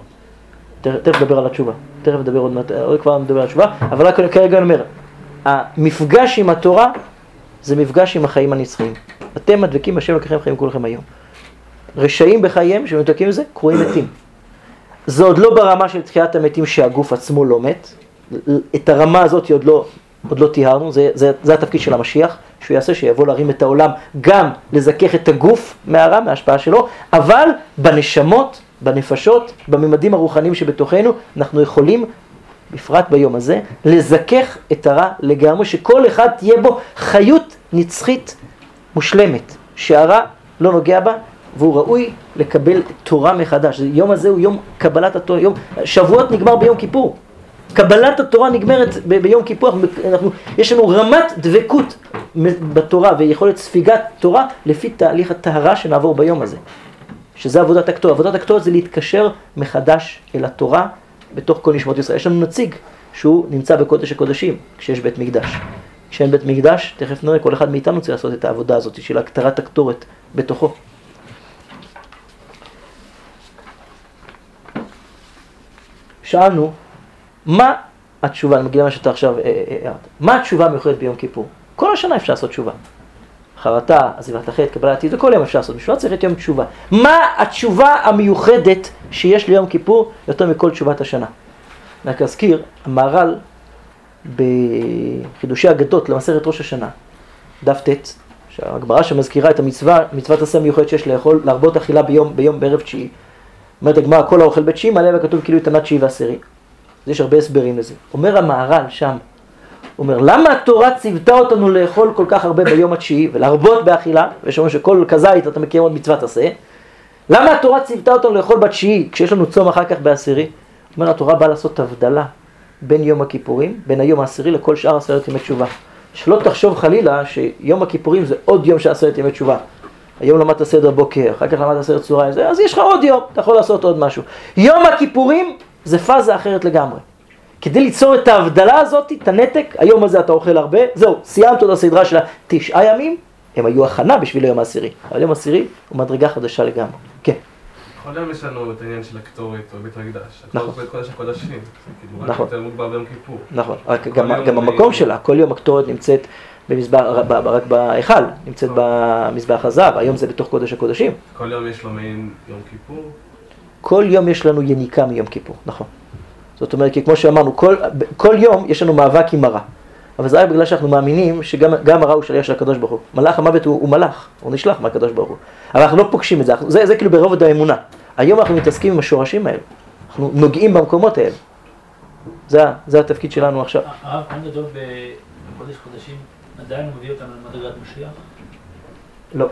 תכף נדבר על התשובה. תכף נדבר עוד מעט, עוד כבר נדבר על התשובה, אבל רק כרגע אני אומר, המפגש עם התורה זה מפגש עם החיים הנצחיים. אתם מדבקים בשם אלוקיכם חיים כולכם היום. רשעים בחייהם שמתקים בזה, קרויים מתים. זה עוד לא ברמה של תחיית המתים שהגוף עצמו לא מת, את הרמה הזאת עוד לא תיארנו, זה התפקיד של המשיח, שהוא יעשה שיבוא להרים את העולם, גם לזכך את הגוף מהרע, מההשפעה שלו, אבל בנשמות, בנפשות, בממדים הרוחניים שבתוכנו, אנחנו יכולים, בפרט ביום הזה, לזכך את הרע לגמרי, שכל אחד תהיה בו חיות נצחית מושלמת, שהרע לא נוגע בה, והוא ראוי לקבל תורה מחדש. יום הזה הוא יום קבלת התורה, שבועות נגמר ביום כיפור. קבלת התורה נגמרת ביום כיפור, יש לנו רמת דבקות בתורה ויכולת ספיגת תורה לפי תהליך הטהרה שנעבור ביום הזה. שזה עבודת הקטורת. עבודת הקטורת זה להתקשר מחדש אל התורה בתוך כל נשמות ישראל. יש לנו נציג שהוא נמצא בקודש הקודשים כשיש בית מקדש. כשאין בית מקדש, תכף נראה, כל אחד מאיתנו צריך לעשות את העבודה הזאת של הקטרת הקטורת בתוכו. שאלנו, מה התשובה, אני מגיע למה שאתה עכשיו הערת, מה התשובה המיוחדת ביום כיפור? כל השנה אפשר לעשות תשובה. חרטה, עזיבת החטא, קבלת עתיד, וכל יום אפשר לעשות. בשביל צריך את יום תשובה. מה התשובה המיוחדת שיש ליום כיפור יותר מכל תשובת השנה? רק אזכיר, המהר"ל בחידושי אגדות למסכת ראש השנה, דף ט', שהגמרא שמזכירה את מצוות עשה מיוחדת שיש לאכול, להרבות אכילה בערב תשיעי. אומרת הגמרא, כל האוכל בתשיעי, מעלה וכתוב כאילו יתנת תשיעי ועשירי. יש הרבה הסברים לזה. אומר המהר"ל שם, אומר, למה התורה ציוותה אותנו לאכול כל כך הרבה ביום התשיעי ולהרבות באכילה, ושאומר שכל כזית אתה מכיר עוד מצוות עשה, למה התורה ציוותה אותנו לאכול בתשיעי כשיש לנו צום אחר כך בעשירי? אומר, התורה באה לעשות הבדלה בין יום הכיפורים, בין היום העשירי לכל שאר 10 ימי תשובה. שלא תחשוב חלילה שיום הכיפורים זה עוד יום של 10 ימי תשובה. היום למדת סדר בוקר, אחר כך למדת סדר צהריים, אז יש לך עוד יום, אתה יכול לעשות עוד משהו. יום הכיפורים זה פאזה אחרת לגמרי. כדי ליצור את ההבדלה הזאת, את הנתק, היום הזה אתה אוכל הרבה, זהו, סיימת את הסדרה של 9 ימים, הם היו הכנה בשביל היום העשירי. אבל היום העשירי הוא מדרגה חדשה לגמרי. כן. כל יום יש לנו את העניין של הקטורת או בית המקדש. נכון. הקטורת קודש הקודשים. זה נכון. רק יותר מוגבר ביום כיפור. נכון, גם המקום שלה, כל יום הקטורת נמצאת רק בהיכל, נמצאת במזבח הזהב, היום זה בתוך קודש הקודשים. כל יום יש לו מעין יום כיפור? כל יום יש לנו יניקה מיום כיפור, נכון. זאת אומרת, כי כמו שאמרנו, כל יום יש לנו מאבק עם הרע. אבל זה רק בגלל שאנחנו מאמינים שגם הרע הוא שליח של הקדוש ברוך הוא. מלאך המוות הוא מלאך, הוא נשלח מהקדוש ברוך הוא. אבל אנחנו לא פוגשים את זה, זה כאילו ברובד האמונה. היום אנחנו מתעסקים עם השורשים האלה. אנחנו נוגעים במקומות האלה. זה התפקיד שלנו עכשיו. הרב, כאן גדול בקודש קודשים, עדיין מביא אותנו למדרגת משיח? לא.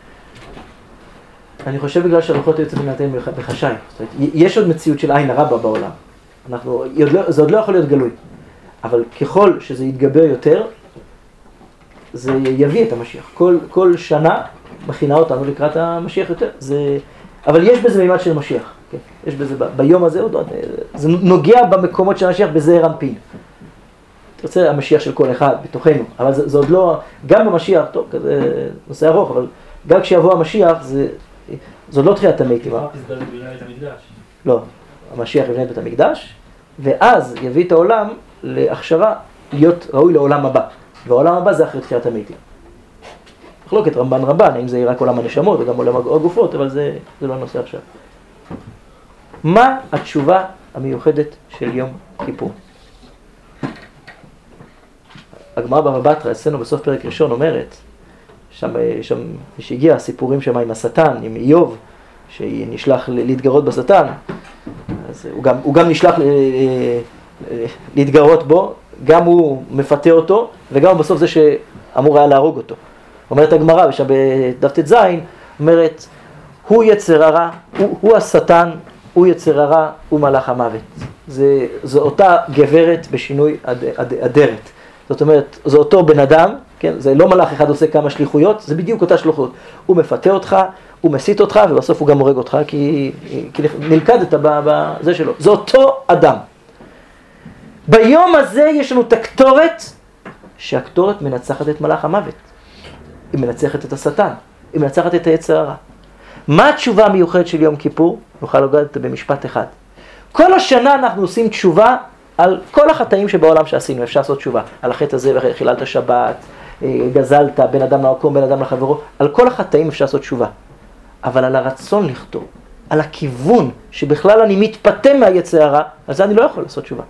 אני חושב בגלל שהרוחות היו צריכים להתאים בחשאי. יש עוד מציאות של עין הרע בעולם. זה עוד לא יכול להיות גלוי. אבל ככל שזה יתגבר יותר, זה יביא את המשיח. כל שנה מכינה אותנו לקראת המשיח יותר. אבל יש בזה מימד של משיח. כן? יש בזה, ביום הזה, זה נוגע במקומות של המשיח בזעיר אנפין. תרצה המשיח של כל אחד בתוכנו, אבל זה עוד לא, גם במשיח, טוב, כזה נושא ארוך, אבל גם כשיבוא המשיח, זה עוד לא תחיית המתים. לא, המשיח יבנה את בית המקדש, ואז יביא את העולם להכשרה להיות ראוי לעולם הבא. והעולם הבא זה אחרי תחיית המתים. מחלוקת רמב"ן רבן, אם זה יהיה רק עולם הנשמות וגם עולם הגופות, אבל זה לא הנושא עכשיו. מה התשובה המיוחדת של יום כיפור? הגמרא בבא בתרא אצלנו בסוף פרק ראשון אומרת, שם מי שהגיע, הסיפורים שם עם השטן, עם איוב, שנשלח להתגרות בשטן, אז הוא גם נשלח להתגרות בו, גם הוא מפתה אותו, וגם בסוף זה שאמור היה להרוג אותו. אומרת הגמרא, ושם בדף ט"ז, אומרת, הוא יצר הרע, הוא השטן, הוא יצר הרע, הוא מלאך המוות. זו אותה גברת בשינוי אדרת. זאת אומרת, זה אותו בן אדם, כן? זה לא מלאך אחד עושה כמה שליחויות, זה בדיוק אותה שלוחות. הוא מפתה אותך, הוא מסית אותך, ובסוף הוא גם הורג אותך, כי נלכדת בזה שלו. זה אותו אדם. ביום הזה יש לנו את הקטורת, שהקטורת מנצחת את מלאך המוות. היא מנצחת את השטן, היא מנצחת את היצר הרע. מה התשובה המיוחדת של יום כיפור? נוכל להגיד אותה במשפט אחד. כל השנה אנחנו עושים תשובה על כל החטאים שבעולם שעשינו, אפשר לעשות תשובה. על החטא הזה, חיללת שבת, גזלת, בן אדם למקום, בן אדם לחברו, על כל החטאים אפשר לעשות תשובה. אבל על הרצון לכתוב, על הכיוון שבכלל אני מתפתה מהיצר הרע, על זה אני לא יכול לעשות תשובה.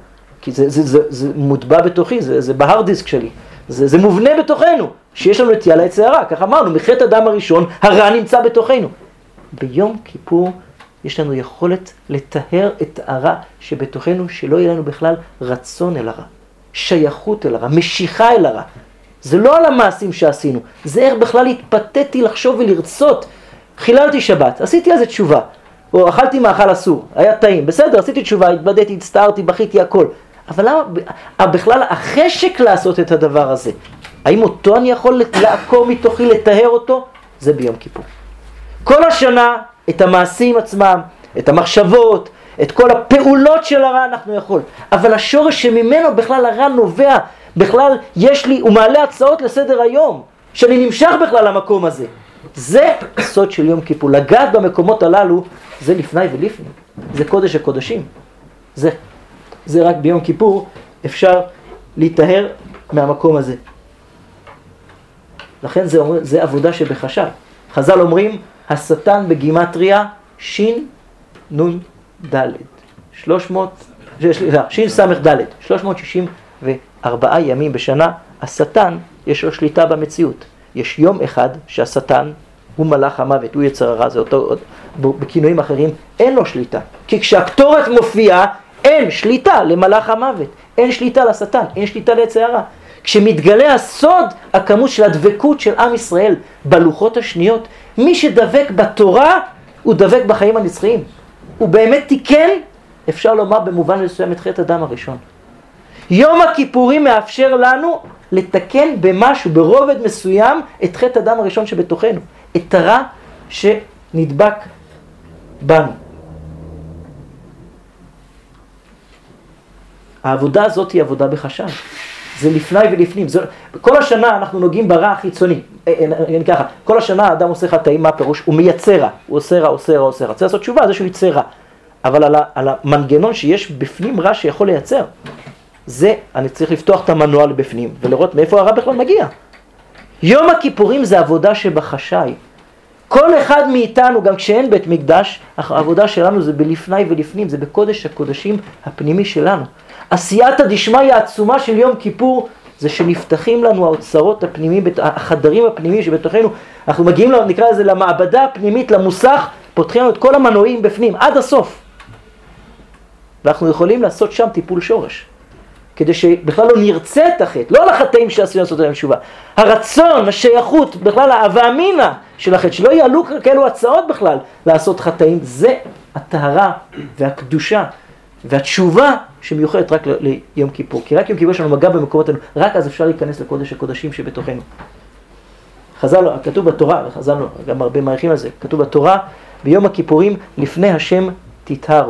כי זה מוטבע בתוכי, זה בהארד דיסק שלי. זה מובנה בתוכנו, שיש לנו נטייה ליצר הרע. כך אמרנו, מחטא אדם הראשון, הרע נמצא בתוכנו. ביום כיפור יש לנו יכולת לטהר את הרע שבתוכנו, שלא יהיה לנו בכלל רצון אל הרע, שייכות אל הרע, משיכה אל הרע. זה לא על המעשים שעשינו, זה איך בכלל התפתיתי לחשוב ולרצות. חיללתי שבת, עשיתי על זה תשובה, או אכלתי מאכל אסור, היה טעים, בסדר, עשיתי תשובה, התבדיתי, הצטערתי, בכיתי, הכל. אבל למה בכלל החשק לעשות את הדבר הזה? האם אותו אני יכול לעקור מתוכי, לטהר אותו? זה ביום כיפור. כל השנה, את המעשים עצמם, את המחשבות, את כל הפעולות של הרע אנחנו יכול. אבל השורש שממנו בכלל הרע נובע, בכלל יש לי, הוא מעלה הצעות לסדר היום, שאני נמשך בכלל למקום הזה. זה סוד של יום כיפור. לגעת במקומות הללו, זה לפני ולפני. זה קודש הקודשים. זה רק ביום כיפור אפשר להיטהר מהמקום הזה. לכן זה עבודה שבחשב. חז"ל אומרים, השטן בגימטריה שין נון ד' 364 ימים בשנה. השטן יש לו שליטה במציאות. יש יום אחד שהשטן הוא מלאך המוות, הוא יצר הרע, זה אותו, בכינויים אחרים אין לו שליטה. כי כשהקטורת מופיעה, אין שליטה למלאך המוות, אין שליטה לשטן, אין שליטה ליצר הרע. כשמתגלה הסוד, הכמות של הדבקות של עם ישראל בלוחות השניות, מי שדבק בתורה, הוא דבק בחיים הנצחיים. הוא באמת תיקן, אפשר לומר במובן מסוים, את חטא אדם הראשון. יום הכיפורים מאפשר לנו לתקן במשהו, ברובד מסוים, את חטא אדם הראשון שבתוכנו. את הרע שנדבק בנו. העבודה הזאת היא עבודה בחשב. זה לפני ולפנים. כל השנה אנחנו נוגעים ברע החיצוני. ככה, כל השנה האדם עושה חטאים, מה הפירוש? הוא מייצר רע. הוא עושה רע, עושה רע, עושה רע. צריך לעשות תשובה, זה שהוא ייצר רע. אבל על המנגנון שיש בפנים רע שיכול לייצר. זה, אני צריך לפתוח את המנוע לבפנים, ולראות מאיפה הרע בכלל מגיע. יום הכיפורים זה עבודה שבחשאי. כל אחד מאיתנו, גם כשאין בית מקדש, העבודה שלנו זה בלפני ולפנים, זה בקודש הקודשים הפנימי שלנו. עשייתא דשמיא העצומה של יום כיפור, זה שנפתחים לנו האוצרות הפנימיים, החדרים הפנימיים שבתוכנו, אנחנו מגיעים, נקרא לזה, למעבדה הפנימית, למוסך, פותחים לנו את כל המנועים בפנים, עד הסוף. ואנחנו יכולים לעשות שם טיפול שורש. כדי שבכלל לא נרצה את החטא, לא על החטאים שעשינו לעשות להם תשובה. הרצון, השייכות, בכלל האהבה אמינה של החטא, שלא יעלו כאלו הצעות בכלל לעשות חטאים, זה הטהרה והקדושה והתשובה שמיוחדת רק ליום כיפור. כי רק יום כיפור שלנו מגע במקומות האלו, רק אז אפשר להיכנס לקודש הקודשים שבתוכנו. חז"ל, כתוב בתורה, וחז"ל גם הרבה מעריכים על זה, כתוב בתורה, ביום הכיפורים לפני השם תטהרו.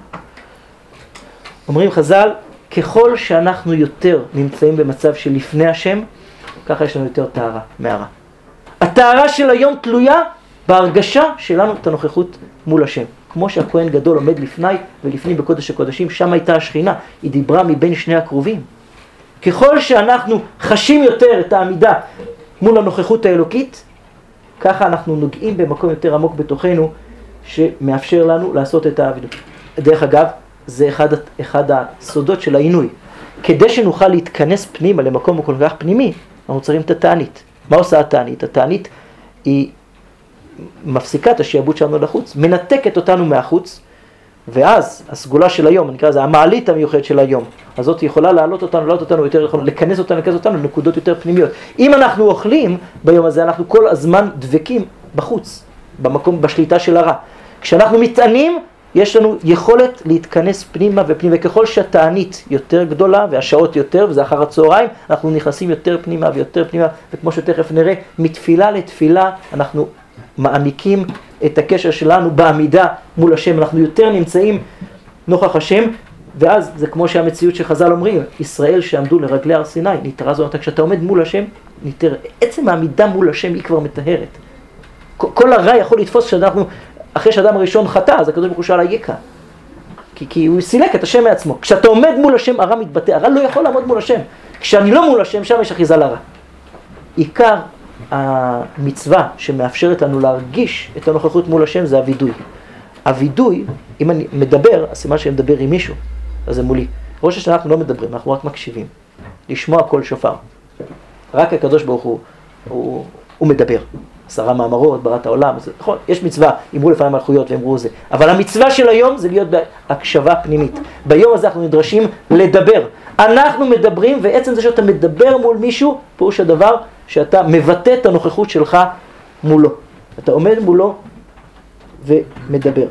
אומרים חז"ל, ככל שאנחנו יותר נמצאים במצב של לפני השם, ככה יש לנו יותר טהרה מהרע. הטהרה של היום תלויה בהרגשה שלנו את הנוכחות מול השם. כמו שהכהן גדול עומד לפני ולפנים בקודש הקודשים, שם הייתה השכינה, היא דיברה מבין שני הקרובים. ככל שאנחנו חשים יותר את העמידה מול הנוכחות האלוקית, ככה אנחנו נוגעים במקום יותר עמוק בתוכנו, שמאפשר לנו לעשות את העבודה. דרך אגב, זה אחד הסודות של העינוי. כדי שנוכל להתכנס פנימה למקום כל כך פנימי, אנחנו צריכים את התענית. מה עושה התענית? התענית היא מפסיקה את השעבוד שלנו לחוץ, מנתקת אותנו מהחוץ, ואז הסגולה של היום, נקרא לזה המעלית המיוחד של היום, הזאת יכולה להעלות אותנו יותר, לכנס אותנו לנקודות יותר פנימיות. אם אנחנו אוכלים ביום הזה, אנחנו כל הזמן דבקים בחוץ, במקום, בשליטה של הרע. כשאנחנו מתענים, יש לנו יכולת להתכנס פנימה ופנימה, וככל שהתענית יותר גדולה והשעות יותר, וזה אחר הצהריים, אנחנו נכנסים יותר פנימה ויותר פנימה, וכמו שתכף נראה, מתפילה לתפילה אנחנו מעמיקים את הקשר שלנו בעמידה מול השם, אנחנו יותר נמצאים נוכח השם, ואז זה כמו שהמציאות שחז"ל אומרים, ישראל שעמדו לרגלי הר סיני, נתרה זאת, כשאתה עומד מול השם, נתר, עצם העמידה מול השם היא כבר מטהרת. כל הרע יכול לתפוס שאנחנו, אחרי שאדם הראשון חטא, אז הקדוש ברוך הוא שאל היקה. כי הוא סילק את השם מעצמו. כשאתה עומד מול השם, הרע מתבטא. הרע לא יכול לעמוד מול השם. כשאני לא מול השם, שם יש אחיזה לרע. עיקר המצווה שמאפשרת לנו להרגיש את הנוכחות מול השם זה הווידוי. הווידוי, אם אני מדבר, אז מה שאני מדבר עם מישהו, אז זה מולי. ראש השנה אנחנו לא מדברים, אנחנו רק מקשיבים. לשמוע קול שופר. רק הקדוש ברוך הוא מדבר. 10 מאמרות, בראת העולם, נכון, יש מצווה, אמרו לפעמים מלכויות ואמרו זה. אבל המצווה של היום זה להיות בהקשבה פנימית. ביום הזה אנחנו נדרשים לדבר. אנחנו מדברים, ועצם זה שאתה מדבר מול מישהו, פירוש הדבר שאתה מבטא את הנוכחות שלך מולו. אתה עומד מולו ומדבר.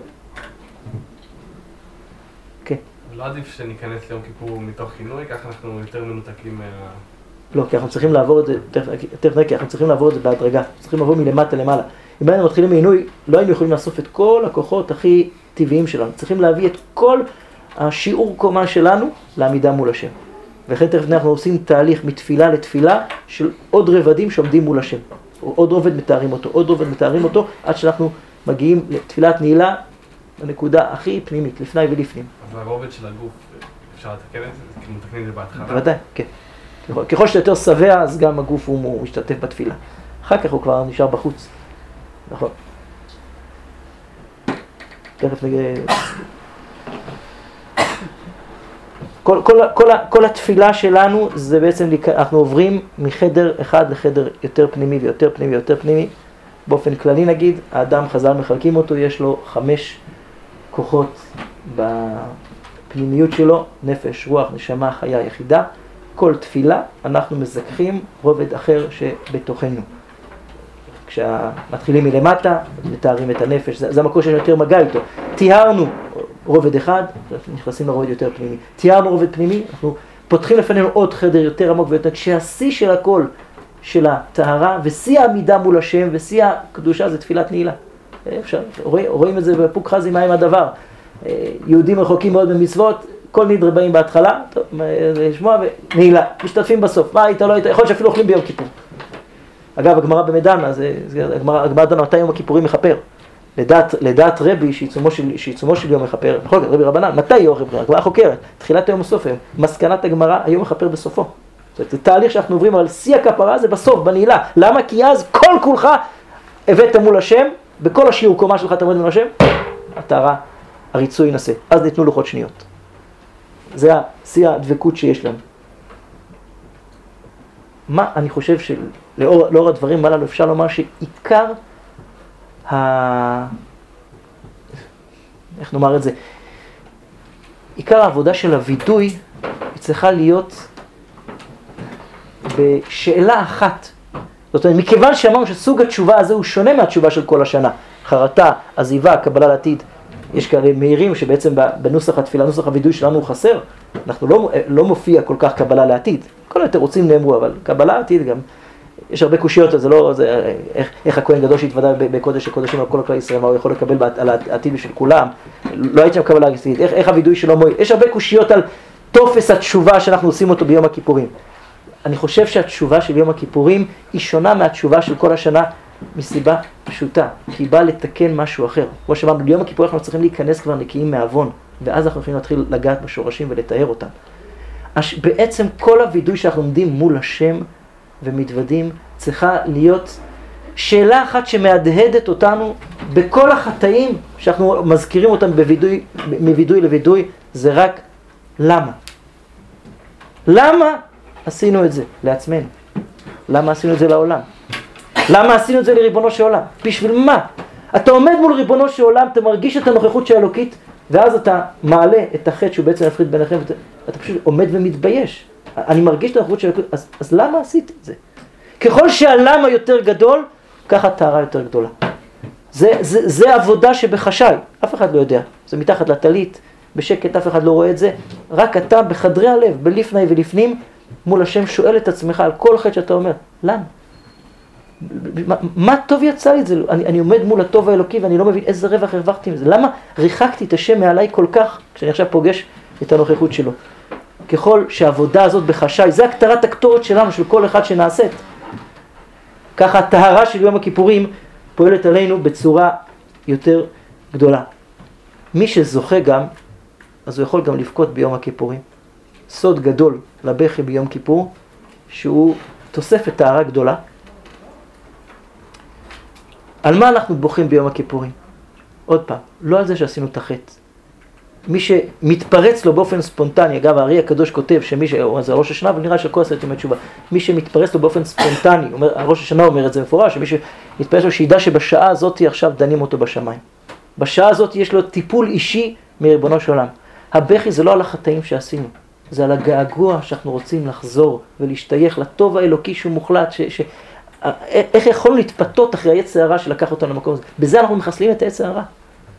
כן. לא עדיף שניכנס ליום כיפור מתוך חינוי, ככה אנחנו יותר מנותקים מה... לא, כי אנחנו צריכים לעבור את זה, כי אנחנו צריכים לעבור את זה בהדרגה. צריכים לעבור מלמטה למעלה. אם היינו מתחילים מעינוי, לא היינו יכולים לאסוף את כל הכוחות הכי טבעיים שלנו. צריכים להביא את כל השיעור קומה שלנו לעמידה מול השם. ולכן תכף אנחנו עושים תהליך מתפילה לתפילה של עוד רבדים שעומדים מול השם. עוד רובד מתארים אותו, עוד רובד מתארים אותו, עד שאנחנו מגיעים לתפילת נעילה, לנקודה הכי פנימית, לפני ולפנים. אז הרובד של הגוף, אפשר לתקן את זה? כאילו מתקנים את זה בהתחלה? בוודאי, כן. ככל שאתה יותר שבע, אז גם הגוף הוא משתתף בתפילה. אחר כך הוא כבר נשאר בחוץ. נכון. תכף נגיד... כל התפילה שלנו זה בעצם, אנחנו עוברים מחדר אחד לחדר יותר פנימי ויותר פנימי ויותר פנימי. באופן כללי נגיד, האדם חז"ל מחלקים אותו, יש לו 5 כוחות בפנימיות שלו, נפש, רוח, נשמה, חיה, יחידה. כל תפילה אנחנו מזכחים רובד אחר שבתוכנו. כשמתחילים מלמטה, מתארים את הנפש, זה המקור שיש יותר מגע איתו. תיארנו רובד אחד, נכנסים לרובד יותר פנימי. תיארנו רובד פנימי, אנחנו פותחים לפנינו עוד חדר יותר עמוק ויותר, כשהשיא של הכל של הטהרה, ושיא העמידה מול השם, ושיא הקדושה זה תפילת נעילה. אפשר, רואים את זה בפוק חזי מים הדבר. יהודים רחוקים מאוד במצוות, כל נדרי באים בהתחלה, טוב, לשמוע ונעילה, משתתפים בסוף. מה היית, לא היית, יכול להיות שאפילו אוכלים ביום כיפור. אגב, הגמרא במדנה, הגמרא דנה מתי יום הכיפורים מכפר. לדעת רבי שעיצומו של יום מכפר, בכל זאת, רבי רבנן, מתי יום מכפר? הגמרא חוקרת, תחילת היום בסוף היום, מסקנת הגמרא, היום מכפר בסופו. זאת אומרת, זה תהליך שאנחנו עוברים, אבל שיא הכפרה זה בסוף, בנעילה. למה? כי אז כל כולך הבאת מול השם, בכל השיעור קומה שלך אתה עומד מול השם, הטהרה, הריצוי ינסה. אז ניתנו לוחות שניות. זה שיא הדבקות שיש לנו. מה אני חושב שלאור הדברים הללו אפשר לומר שעיקר איך נאמר את זה? עיקר העבודה של הווידוי היא צריכה להיות בשאלה אחת. זאת אומרת, מכיוון שאמרנו שסוג התשובה הזה הוא שונה מהתשובה של כל השנה. חרטה, עזיבה, קבלה לעתיד. יש כאלה מהירים שבעצם בנוסח התפילה, נוסח הווידוי שלנו הוא חסר. אנחנו לא מופיע כל כך קבלה לעתיד. כל התירוצים נאמרו, אבל קבלה לעתיד גם, יש הרבה קושיות, זה לא, זה, איך הכהן גדול שהתוודע בקודש הקודשים על כל הכלל ישראל, מה הוא יכול לקבל על העתיד של כולם. לא הייתי שם קבלה לעתיד, איך הווידוי שלו מועיל. יש הרבה קושיות על תופס התשובה שאנחנו עושים אותו ביום הכיפורים. אני חושב שהתשובה של יום הכיפורים היא שונה מהתשובה של כל השנה, מסיבה פשוטה, כי היא באה לתקן משהו אחר. כמו שאמרנו, ביום הכיפורים אנחנו צריכים להיכנס כבר נקיים מעוון, ואז אנחנו יכולים להתחיל לגעת בשורשים ולתאר אותם. בעצם כל הווידוי שאנחנו עומדים מול השם ומתוודים, צריכה להיות שאלה אחת שמהדהדת אותנו בכל החטאים שאנחנו מזכירים אותם מווידוי לווידוי, זה רק למה. למה עשינו את זה לעצמנו? למה עשינו את זה לעולם? למה עשינו את זה לריבונו של עולם? בשביל מה? אתה עומד מול ריבונו של עולם, אתה מרגיש את הנוכחות של אלוקית, ואז אתה מעלה את החטא שהוא בעצם מפריד ביניכם, ואתה פשוט עומד ומתבייש. אני מרגיש את הנוכחות של אלוקית, אז למה עשיתי את זה? ככל שהלמה יותר גדול, ככה הטהרה יותר גדולה. זה עבודה שבחשאי, אף אחד לא יודע. זה מתחת לטלית, בשקט, אף אחד לא רואה את זה. רק אתה בחדרי הלב, בלפני ולפנים, מול השם שואל את עצמך על כל חטא שאתה אומר, למה? מה טוב יצא לי את זה? אני עומד מול הטוב האלוקי ואני לא מבין איזה רווח הרווחתי מזה. למה ריחקתי את השם מעליי כל כך כשאני עכשיו פוגש את הנוכחות שלו? ככל שהעבודה הזאת בחשאי, זה הכתרת הקטורת שלנו, של כל אחד שנעשית. ככה הטהרה של יום הכיפורים פועלת עלינו בצורה יותר גדולה. מי שזוכה גם, אז הוא יכול גם לבכות ביום הכיפורים. סוד גדול לבכי ביום כיפור, שהוא תוספת טהרה גדולה. על מה אנחנו בוכים ביום הכיפורים? עוד פעם, לא על זה שעשינו את החטא. מי שמתפרץ לו באופן ספונטני, אגב, הארי הקדוש כותב זה ראש השנה, אבל נראה שכל עשרת ימי תשובה, מי שמתפרץ לו באופן ספונטני, ראש השנה אומר את זה מפורש, שמי שמתפרץ לו שידע שבשעה הזאת עכשיו דנים אותו בשמיים. בשעה הזאת יש לו טיפול אישי מריבונו של עולם. הבכי זה לא על החטאים שעשינו, זה על הגעגוע שאנחנו רוצים לחזור ולהשתייך לטוב האלוקי שהוא מוחלט, איך יכולנו להתפתות אחרי היצר הרע שלקח אותנו למקום הזה? בזה אנחנו מחסלים את היצר הרע.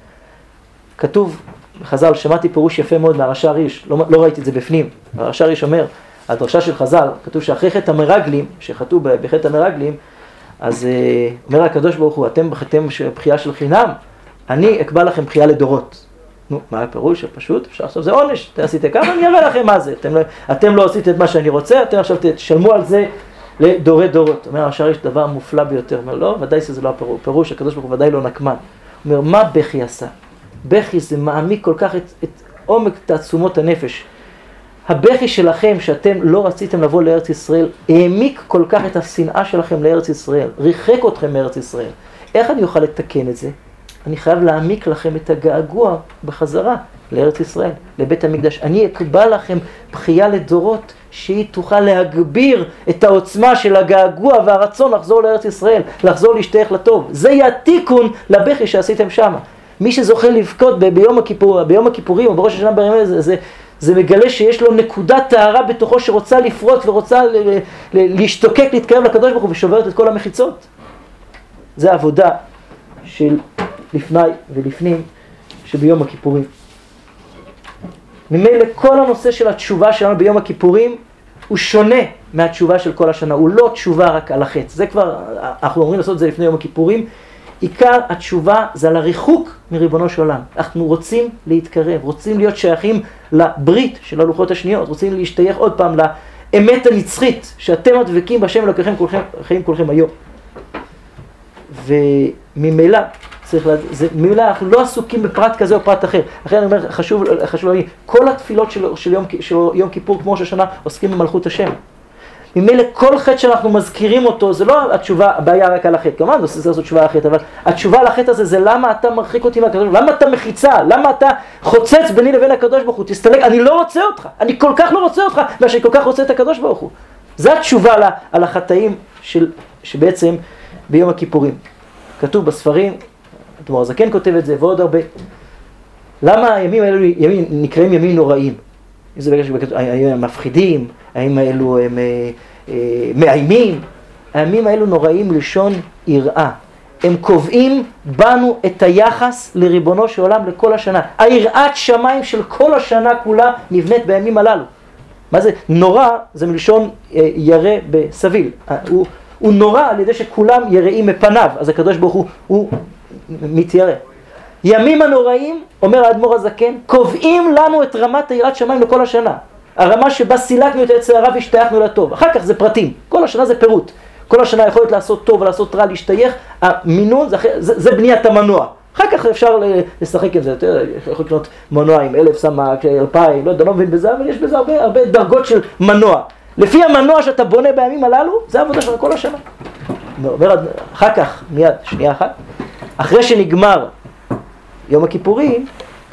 כתוב בחז"ל, שמעתי פירוש יפה מאוד מהרש"ר הריש, לא ראיתי את זה בפנים. הרש"ר הריש אומר, הדרשה של חז"ל, כתוב שאחרי חטא המרגלים, שחטאו בחטא המרגלים, אז אומר הקדוש ברוך הוא, אתם בחטאתם בחייה של חינם, אני אקבע לכם בחייה לדורות. נו, מה הפירוש? פשוט, אפשר לעשות, זה עונש, אתם עשיתם ככה, אני אראה לכם מה זה. אתם לא עשיתם את מה שאני רוצה, אתם עכשיו תשלמו על זה לדורי דורות. אומר הרש"ר הריש דבר מופלא ביותר, אומר לא, ודאי שזה לא הפירוש, הקדוש ברוך הוא ודאי לא נקמן. אומר, מה בכי עשה? בכי זה מעמיק כל כך את עומק תעצומות הנפש. הבכי שלכם שאתם לא רציתם לבוא לארץ ישראל, העמיק כל כך את השנאה שלכם לארץ ישראל, ריחק אתכם מארץ ישראל. איך אני אוכל לתקן את זה? אני חייב להעמיק לכם את הגעגוע בחזרה לארץ ישראל, לבית המקדש. אני אקבע לכם בחייה לדורות שהיא תוכל להגביר את העוצמה של הגעגוע והרצון לחזור לארץ ישראל, לחזור להשתייך לטוב. זה יהיה התיקון לבכי שעשיתם שם. מי שזוכה לבכות ביום הכיפורים או בראש השנה בימים האלה, זה מגלה שיש לו נקודת טהרה בתוכו שרוצה לפרוט ורוצה להשתוקק, להתקרב לקדוש ברוך הוא ושוברת את כל המחיצות. זה העבודה של לפני ולפנים שביום הכיפורים. ממילא כל הנושא של התשובה שלנו ביום הכיפורים הוא שונה מהתשובה של כל השנה. הוא לא תשובה רק על החטא. זה כבר, אנחנו אומרים לעשות את זה לפני יום הכיפורים. עיקר התשובה זה על הריחוק מריבונו של עולם. אנחנו רוצים להתקרב, רוצים להיות שייכים לברית של הלוחות השניות, רוצים להשתייך עוד פעם לאמת הנצחית, שאתם הדבקים בשם אלוקיכם חיים כולכם היום. וממילא, ממילא אנחנו לא עסוקים בפרט כזה או פרט אחר. לכן אני אומר, חשוב להגיד, כל התפילות של יום כיפור כמו שהשנה עוסקים במלכות השם. ממילא כל חטא שאנחנו מזכירים אותו, זה לא התשובה, הבעיה רק על החטא, כמובן, זו תשובה על החטא, אבל התשובה על החטא הזה זה למה אתה מרחיק אותי מהקדוש ברוך הוא, למה אתה מחיצה, למה אתה חוצץ ביני לבין הקדוש ברוך הוא, תסתלק, אני לא רוצה אותך, אני כל כך לא רוצה אותך, מה שאני כל כך רוצה את הקדוש ברוך הוא. זו התשובה על החטאים שבעצם ביום הכיפורים. כתוב בספרים, אדמו"ר הזקן כותב את זה ועוד הרבה, למה הימים האלו נקראים ימים נוראים? זה בגלל שהם מפחידים, הימים האלו הם מאיימים. הימים האלו נוראים לשון יראה. הם קובעים בנו את היחס לריבונו של עולם לכל השנה. היראת שמיים של כל השנה כולה נבנית בימים הללו. מה זה? נורא זה מלשון ירא בסביל. הוא נורא על ידי שכולם יראים מפניו, אז הקדוש ברוך הוא מתיירא. ימים הנוראים, אומר האדמו"ר הזקן, קובעים לנו את רמת היראת שמיים לכל השנה. הרמה שבה סילקנו את היצר הרע והשתייכנו לטוב. אחר כך זה פרטים. כל השנה זה פירוט. כל השנה יכולת לעשות טוב ולעשות רע, להשתייך. המינון זה בניית המנוע. אחר כך אפשר לשחק עם זה. יכול לקנות מנוע עם 1,000 סמ"ק, 2,000, לא יודע, לא מבין בזה, אבל יש בזה הרבה דרגות של מנוע. לפי המנוע שאתה בונה בימים הללו, זה העבודה שלך כל השנה. אומר, אחר כך, מיד, שנייה אחת, אחרי שנגמר יום הכיפורים,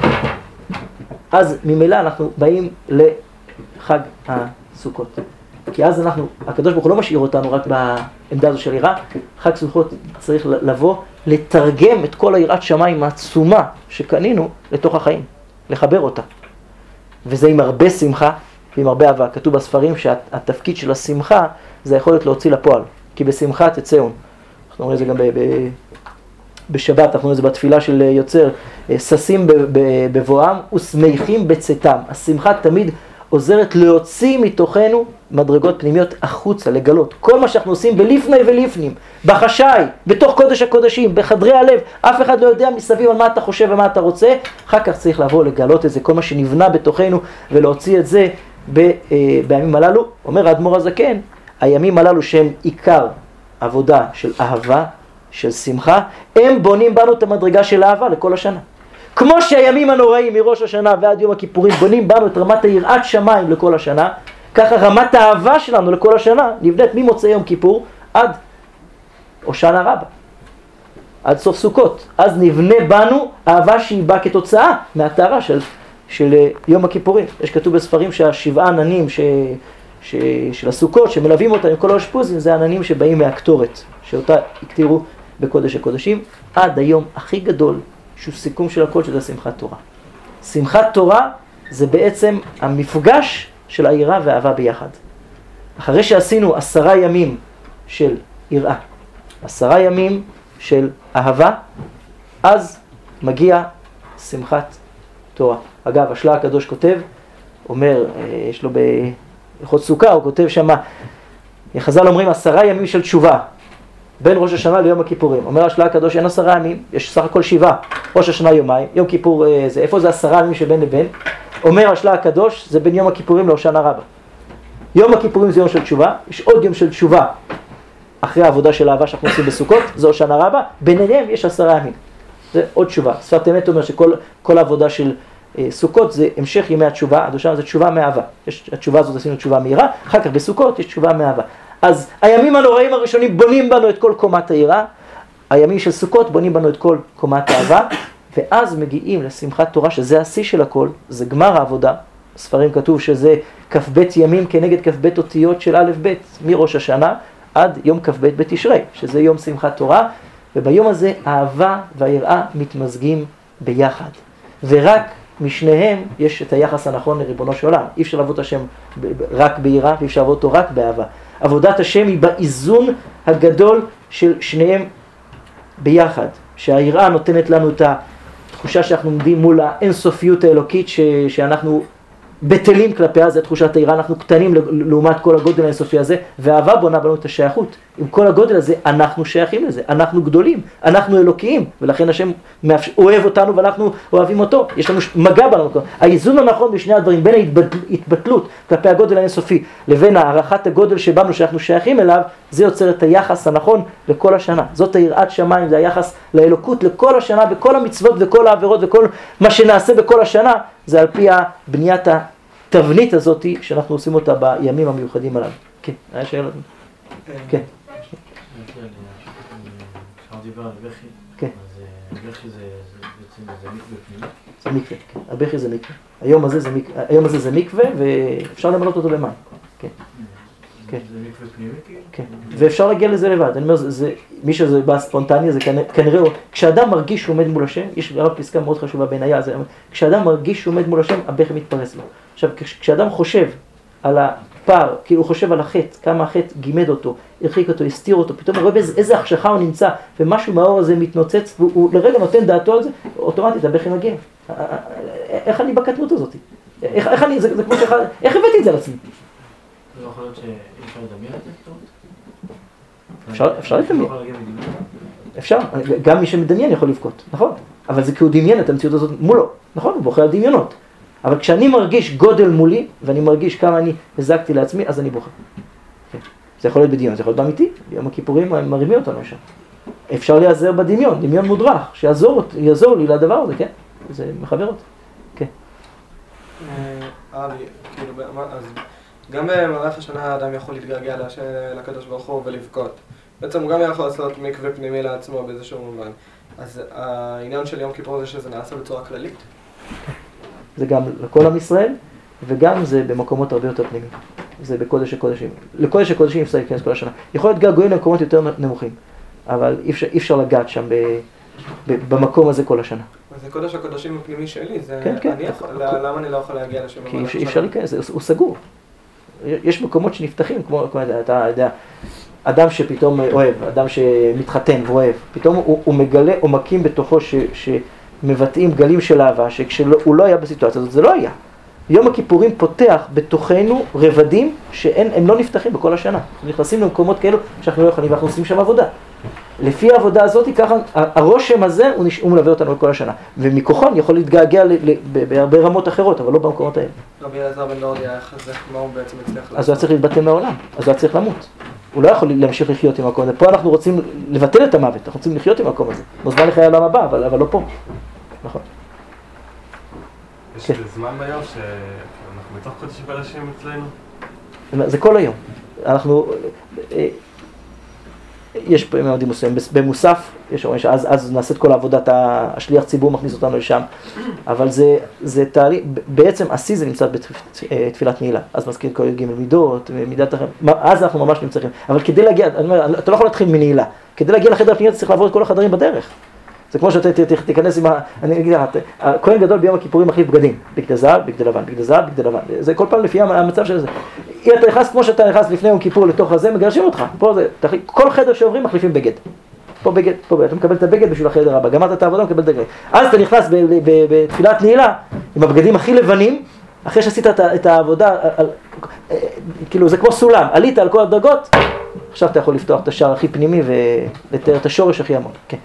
אז ממילא אנחנו באים לחג הסוכות. כי אז הקדוש ברוך הוא לא משאיר אותנו רק בעמדה הזו של יראה, חג סוכות צריך לבוא, לתרגם את כל היראת שמיים העצומה שקנינו לתוך החיים, לחבר אותה. וזה עם הרבה שמחה ועם הרבה אהבה. כתוב בספרים שהתפקיד של השמחה זה יכולת להוציא לפועל, כי בשמחה תצאון. אנחנו רואים את זה גם בשבת, אנחנו רואים את זה בתפילה של יוצר, ששים בבואם ושמחים בצאתם. השמחה תמיד עוזרת להוציא מתוכנו מדרגות פנימיות החוצה, לגלות. כל מה שאנחנו עושים בלפני ולפנים, בחשאי, בתוך קודש הקודשים, בחדרי הלב, אף אחד לא יודע מסביב על מה אתה חושב ומה אתה רוצה, אחר כך צריך לבוא לגלות את זה, כל מה שנבנה בתוכנו, ולהוציא את זה בימים הללו. אומר האדמו"ר הזקן, הימים הללו שהם עיקר עבודה של אהבה, של שמחה, הם בונים בנו את המדרגה של אהבה לכל השנה. כמו שהימים הנוראים מראש השנה ועד יום הכיפורים בונים בנו את רמת היראת שמיים לכל השנה, ככה רמת האהבה שלנו לכל השנה נבנית ממוצאי יום כיפור עד הושענא רבה, עד סוף סוכות. אז נבנה בנו אהבה שהיא באה כתוצאה מהטהרה של של יום הכיפורים. יש כתוב בספרים שהשבעה עננים של הסוכות שמלווים אותם עם כל האשפוזים, זה העננים שבאים מהקטורת, שאותה הקטירו בקודש הקודשים, עד היום הכי גדול, שהוא סיכום של הכל, שזה שמחת תורה. שמחת תורה זה בעצם המפגש של היראה והאהבה ביחד. אחרי שעשינו 10 ימים של יראה, 10 ימים של אהבה, אז מגיע שמחת תורה. אגב, השלה הקדוש כותב, אומר, יש לו בהלכות סוכה, הוא כותב שמה, חז"ל אומרים 10 ימים של תשובה, בין ראש השנה ליום הכיפורים. אומר השלה הקדוש, אין 10 ימים, יש סך הכל 7, ראש השנה יומיים, יום כיפור זה, איפה זה 10 ימים שבין לבין? אומר השלה הקדוש, זה בין יום הכיפורים להושענא רבה. יום הכיפורים זה יום של תשובה, יש עוד יום של תשובה, אחרי העבודה של האהבה שאנחנו עושים בסוכות, זה הושענא רבה, ביניהם יש 10 ימים. זה עוד תשובה. שפת אמת אומר שכל העבודה של סוכות זה המשך ימי התשובה, הדושן זה תשובה מאהבה. התשובה הזאת עשינו תשובה מהירה, אחר כך בסוכות יש תשובה מאהבה. אז הימים הנוראים הראשונים בונים בנו את כל קומת היראה, הימים של סוכות בונים בנו את כל קומת האהבה, ואז מגיעים לשמחת תורה שזה השיא של הכל, זה גמר העבודה. בספרים כתוב שזה כ"ב ימים כנגד כ"ב אותיות של א' ב', מראש השנה עד יום כ"ב בתשרי, שזה יום שמחת תורה, וביום הזה האהבה והיראה מתמזגים ביחד. ורק משניהם יש את היחס הנכון לריבונו של עולם. אי אפשר לעבוד השם רק ביראה, ואי אפשר לעבוד אותו רק באהבה. עבודת השם היא באיזון הגדול של שניהם ביחד. שהיראה נותנת לנו את התחושה שאנחנו עומדים מול האינסופיות האלוקית שאנחנו בטלים כלפיה, זה תחושת היראה, אנחנו קטנים לעומת כל הגודל האינסופי הזה, והאהבה בונה בנו את השייכות. עם כל הגודל הזה, אנחנו שייכים לזה, אנחנו גדולים, אנחנו אלוקיים, ולכן השם אוהב אותנו ואנחנו אוהבים אותו. יש לנו מגע בנו. האיזון הנכון בשני הדברים, בין ההתבטלות כלפי הגודל האינסופי, לבין הערכת הגודל שבנו שאנחנו שייכים אליו, זה יוצר את היחס הנכון לכל השנה. זאת היראת שמיים, זה היחס לאלוקות לכל השנה, בכל המצוות וכל העבירות וכל מה שנעשה בכל השנה, זה על פי בניית התבנית הזאת שאנחנו עושים אותה בימים המיוחדים הללו. כן, היה שאלה? כן. כשאנחנו דיבר על בכי, כן. אז בכי זה מקווה פנימי? זה מקווה, כן. הבכי זה מקווה. היום הזה זה מקווה ואפשר למלות אותו במים. כן. כן. זה מקווה פנימי כאילו? כן. ואפשר להגיע לזה לבד. אני אומר, מי שזה בא ספונטני, זה כנראה, כשאדם מרגיש שהוא עומד מול השם, יש רק פסקה מאוד חשובה בעיניי, כשאדם מרגיש שהוא עומד מול השם, הבכי מתפרס לו. עכשיו, כשאדם חושב על הפער, כאילו הוא חושב על החטא, כמה החטא גימד אותו, הרחיק אותו, הסתיר אותו, פתאום הוא רואה באיזה החשכה הוא נמצא, ומשהו מהאור הזה מתנוצץ, והוא לרגע נותן דעתו על זה, אוטומטית הבכי מגיע. איך אני בקטנות הזאת? איך אני, זה כמו איך הבאתי את זה על עצמי? זה לא יכול להיות שאפשר לדמיין את זה? אפשר לדמיין. אפשר, גם מי שמדמיין יכול לבכות, נכון? אבל זה כי הוא דמיין את המציאות הזאת מולו, נכון? הוא בוכה על דמיונות. אבל כשאני מרגיש גודל מולי, ואני מרגיש כמה אני הזקתי לעצמי, אז אני בוכה. זה יכול להיות בדמיון, זה יכול להיות באמיתי. ביום הכיפורים הם מרימים אותנו שם. אפשר להיעזר בדמיון, דמיון מודרך, שיעזור לי לדבר הזה, כן? זה מחבר אותי. כן. אבי, כאילו, אז גם במהלך השנה האדם יכול להתגעגע לקדוש ברוך הוא ולבכות. בעצם הוא גם יכול לעשות מקווה פנימי לעצמו באיזשהו מובן. אז העניין של יום כיפור זה שזה נעשה בצורה כללית? זה גם לכל עם ישראל, וגם זה במקומות הרבה יותר פנימיים. זה בקודש הקודשים. לקודש הקודשים אפשר להיכנס כל השנה. יכול להיות געגועים למקומות יותר נמוכים, אבל אי אפשר לגעת שם במקום הזה כל השנה. זה קודש הקודשים הפנימי שלי, זה כן, כן. למה אני לא יכול להגיע לשם? כי אי אפשר להיכנס, הוא סגור. יש מקומות שנפתחים, כמו אתה יודע, אדם שפתאום אוהב, אדם שמתחתן ואוהב, פתאום הוא מגלה עומקים בתוכו שמבטאים גלים של אהבה, שכשהוא לא היה בסיטואציה הזאת, זה לא היה. יום הכיפורים פותח בתוכנו רבדים שהם לא נפתחים בכל השנה. אנחנו נכנסים למקומות כאלו שאנחנו לא יכולים, ואנחנו עושים שם עבודה. לפי העבודה הזאת, ככה, הרושם הזה הוא מלווה אותנו כל השנה. ומכוחו אני יכול להתגעגע בהרבה רמות אחרות, אבל לא במקומות האלה. רבי אלעזר בן לורדיה היה חזק, מה הוא בעצם הצליח לעשות? אז הוא היה צריך להתבטל מהעולם, אז הוא היה צריך למות. הוא לא יכול להמשיך לחיות עם המקום הזה. פה אנחנו רוצים לבטל את המוות, אנחנו רוצים לחיות עם המקום הזה. מוזמן לחיי העולם הבא, אבל לא פה. נכון. יש זמן ביום שאנחנו בתוך קודש הקודשים אצלנו? זה כל היום. אנחנו... יש פה מאוד מסוים, במוסף, יש אומרים שאז נעשית כל העבודת, השליח ציבור מכניס אותנו לשם, אבל זה תהליך, בעצם השיא זה נמצא בתפילת נעילה, אז מזכיר כל ג' מידות, מידת אחרת, אז אנחנו ממש נמצאים, אבל כדי להגיע, אני אומר, אתה לא יכול להתחיל מנעילה, כדי להגיע לחדר הפנימי אתה צריך לעבור את כל החדרים בדרך. זה כמו שאתה תיכנס עם אני אגיד לך, הכהן גדול ביום הכיפורים מחליף בגדים, בגדי זהב, בגדי לבן, בגדי זהב, בגדי לבן, זה כל פעם לפי המצב של זה. אם אתה נכנס כמו שאתה נכנס לפני יום כיפור לתוך הזה, מגרשים אותך, פה זה, כל חדר שעוברים מחליפים בגד. פה בגד, פה בגד, אתה מקבל את הבגד בשביל החדר הבא, גמרת את העבודה, מקבל את הבגד. אז אתה נכנס בתפילת נעילה, עם הבגדים הכי לבנים, אחרי שעשית את העבודה, כאילו זה כמו סולם, עלית על כל הדרגות, עכשיו אתה יכול לפתוח את השער הכי פנימי ולתאר את השורש הכי עמוק. כן.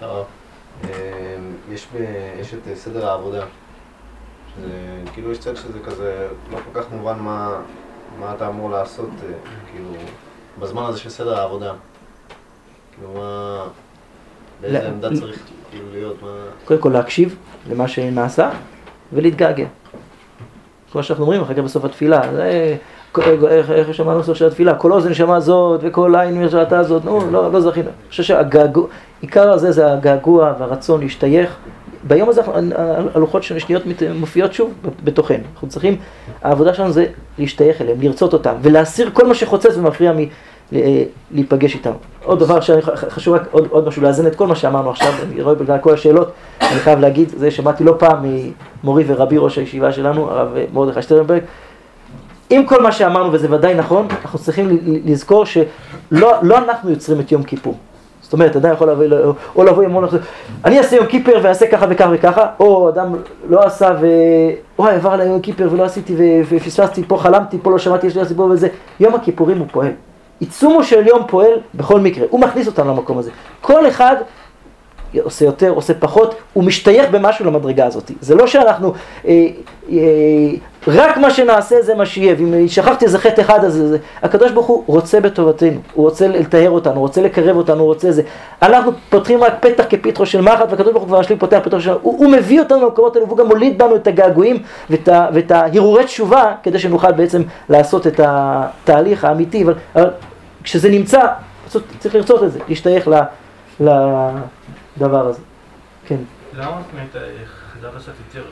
יש את סדר העבודה, כאילו יש צד שזה כזה לא כל כך מובן מה אתה אמור לעשות, כאילו, בזמן הזה של סדר העבודה. כאילו באיזה עמדה צריך כאילו להיות, קודם כל להקשיב למה שנעשה ולהתגעגע. כמו שאנחנו אומרים, אחר כך בסוף התפילה, איך שמענו בסוף של התפילה, כל אוזן שמע זאת וכל עין מרשתה זאת, לא זכינו. אני חושב שהגעגוע, עיקר הזה זה הגעגוע והרצון להשתייך. ביום הזה הלוחות שניות מופיעות שוב בתוכנו. אנחנו צריכים, העבודה שלנו זה להשתייך אליהם, לרצות אותם, ולהסיר כל מה שחוצץ ומפריע להיפגש איתם. עוד דבר שחשוב רק עוד משהו, לאזן את כל מה שאמרנו עכשיו, אני רואה בגלל כל השאלות, אני חייב להגיד, זה שמעתי לא פעם ממורי ורבי ראש הישיבה שלנו, הרב מרדכי שטרנברג, עם כל מה שאמרנו, וזה ודאי נכון, אנחנו צריכים לזכור שלא אנחנו יוצרים את יום כיפור. זאת אומרת, אדם יכול לבוא יום אני אעשה יום כיפר ואעשה ככה וככה וככה, או אדם לא עשה עבר עליי יום כיפר ולא עשיתי ופספסתי, פה חלמתי, פה לא שמעתי, יש לי הסיפור וזה. יום הכיפורים הוא פועל. עיצומו של יום פועל בכל מקרה, הוא מכניס אותנו למקום הזה. כל אחד עושה יותר, עושה פחות, הוא משתייך במשהו למדרגה הזאת. זה לא שאנחנו, רק מה שנעשה זה מה שיהיה, ואם שכחתי איזה חטא אחד, אז הקדוש ברוך הוא רוצה בטובתנו, הוא רוצה לטהר אותנו, הוא רוצה לקרב אותנו, הוא רוצה זה. אנחנו פותחים רק פתח כפתחו של מחט, והקדוש ברוך הוא כבר השלים פותח פתחו של מחט, הוא מביא אותנו למקומות האלה, והוא גם מוליד בנו את הגעגועים ואת ההרהורי תשובה, כדי שנוכל בעצם לעשות את התהליך האמיתי, אבל כשזה נמצא, צריך לרצות את זה, להשתייך לדבר הזה. כן. למה את חזרת שאת יותר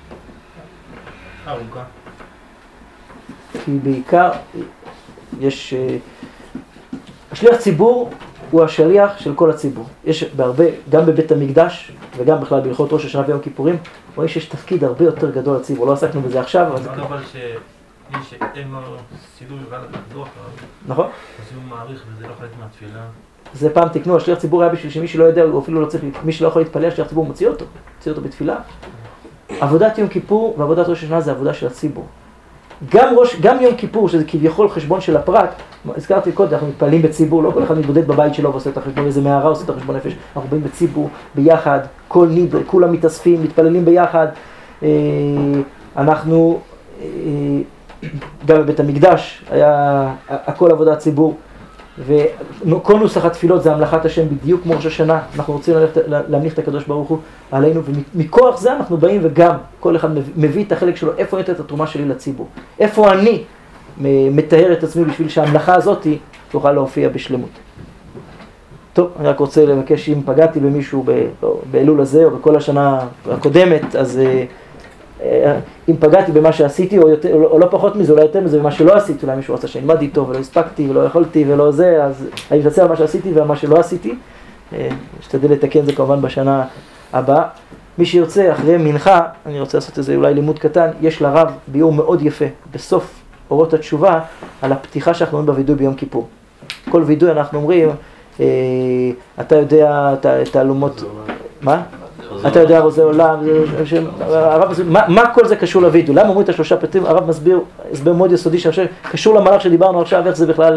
ארוכה? כי בעיקר יש, השליח ציבור הוא השליח של כל הציבור. יש בהרבה, גם בבית המקדש וגם בכלל בהלכות ראש השנה ויום כיפורים, רואים שיש תפקיד הרבה יותר גדול לציבור. לא עסקנו בזה עכשיו, אבל זה ככה. אבל שאין לו סידור יוכל לחזור אחריו. נכון. אז הוא מעריך וזה לא חלק מהתפילה. זה פעם תקנו, השליח ציבור היה בשביל שמי שלא יודע, הוא אפילו לא צריך, מי שלא יכול להתפלל, השליח ציבור מוציא אותו בתפילה. עבודת יום כיפור ועבודת ראש השנה זה עבודה של הציבור. גם יום כיפור, שזה כביכול חשבון של הפרט, הזכרתי קודם, אנחנו מתפללים בציבור, לא כל אחד מתבודד בבית שלו ועושה את החשבון, איזה מערה עושה את החשבון נפש, אנחנו באים בציבור, ביחד, כל ניד, כולם מתאספים, מתפללים ביחד, אנחנו, גם בבית המקדש, היה הכל עבודת ציבור, וכל נוסח התפילות זה המלאכת השם בדיוק כמו ראש השנה, אנחנו רוצים להמליך את הקדוש ברוך הוא עלינו, ומכוח זה אנחנו באים וגם כל אחד מביא את החלק שלו, איפה נתת את התרומה שלי לציבור, איפה אני מטהר את עצמי בשביל שהמלאכה הזאת תוכל להופיע בשלמות. טוב, אני רק רוצה לבקש אם פגעתי במישהו באלול הזה או בכל השנה הקודמת, אז אם פגעתי במה שעשיתי או לא פחות מזה, אולי יותר מזה במה שלא עשיתי, אולי מישהו רצה שנלמד איתו ולא הספקתי ולא יכולתי ולא זה, אז אני מתנצל על מה שעשיתי ומה שלא עשיתי. אשתדל לתקן זה כמובן בשנה הבאה. מי שירצה אחרי מנחה, אני רוצה לעשות איזה אולי לימוד קטן, יש לרב ביור מאוד יפה בסוף אורות התשובה על הפתיחה שאנחנו אומרים בוידוי ביום כיפור. כל וידוי אנחנו אומרים, אתה יודע את העלומות, מה? אתה יודע רוזה עולם, מה כל זה קשור לוידוי? למה אומרים את השלושה פרטים? הרב מסביר, הסבר מאוד יסודי שקשור למהלך שדיברנו עכשיו, איך זה בכלל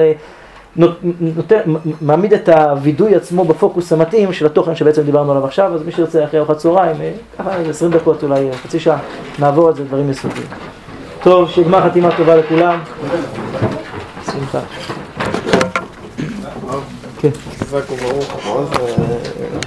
מעמיד את הוידוי עצמו בפוקוס המתאים של התוכן שבעצם דיברנו עליו עכשיו, אז מי שירצה אחרי ארוחת צהריים, ככה 20 דקות אולי, חצי שעה, נעבור על זה דברים יסודיים. טוב, שיגמר חתימה טובה לכולם. שמחה. כן.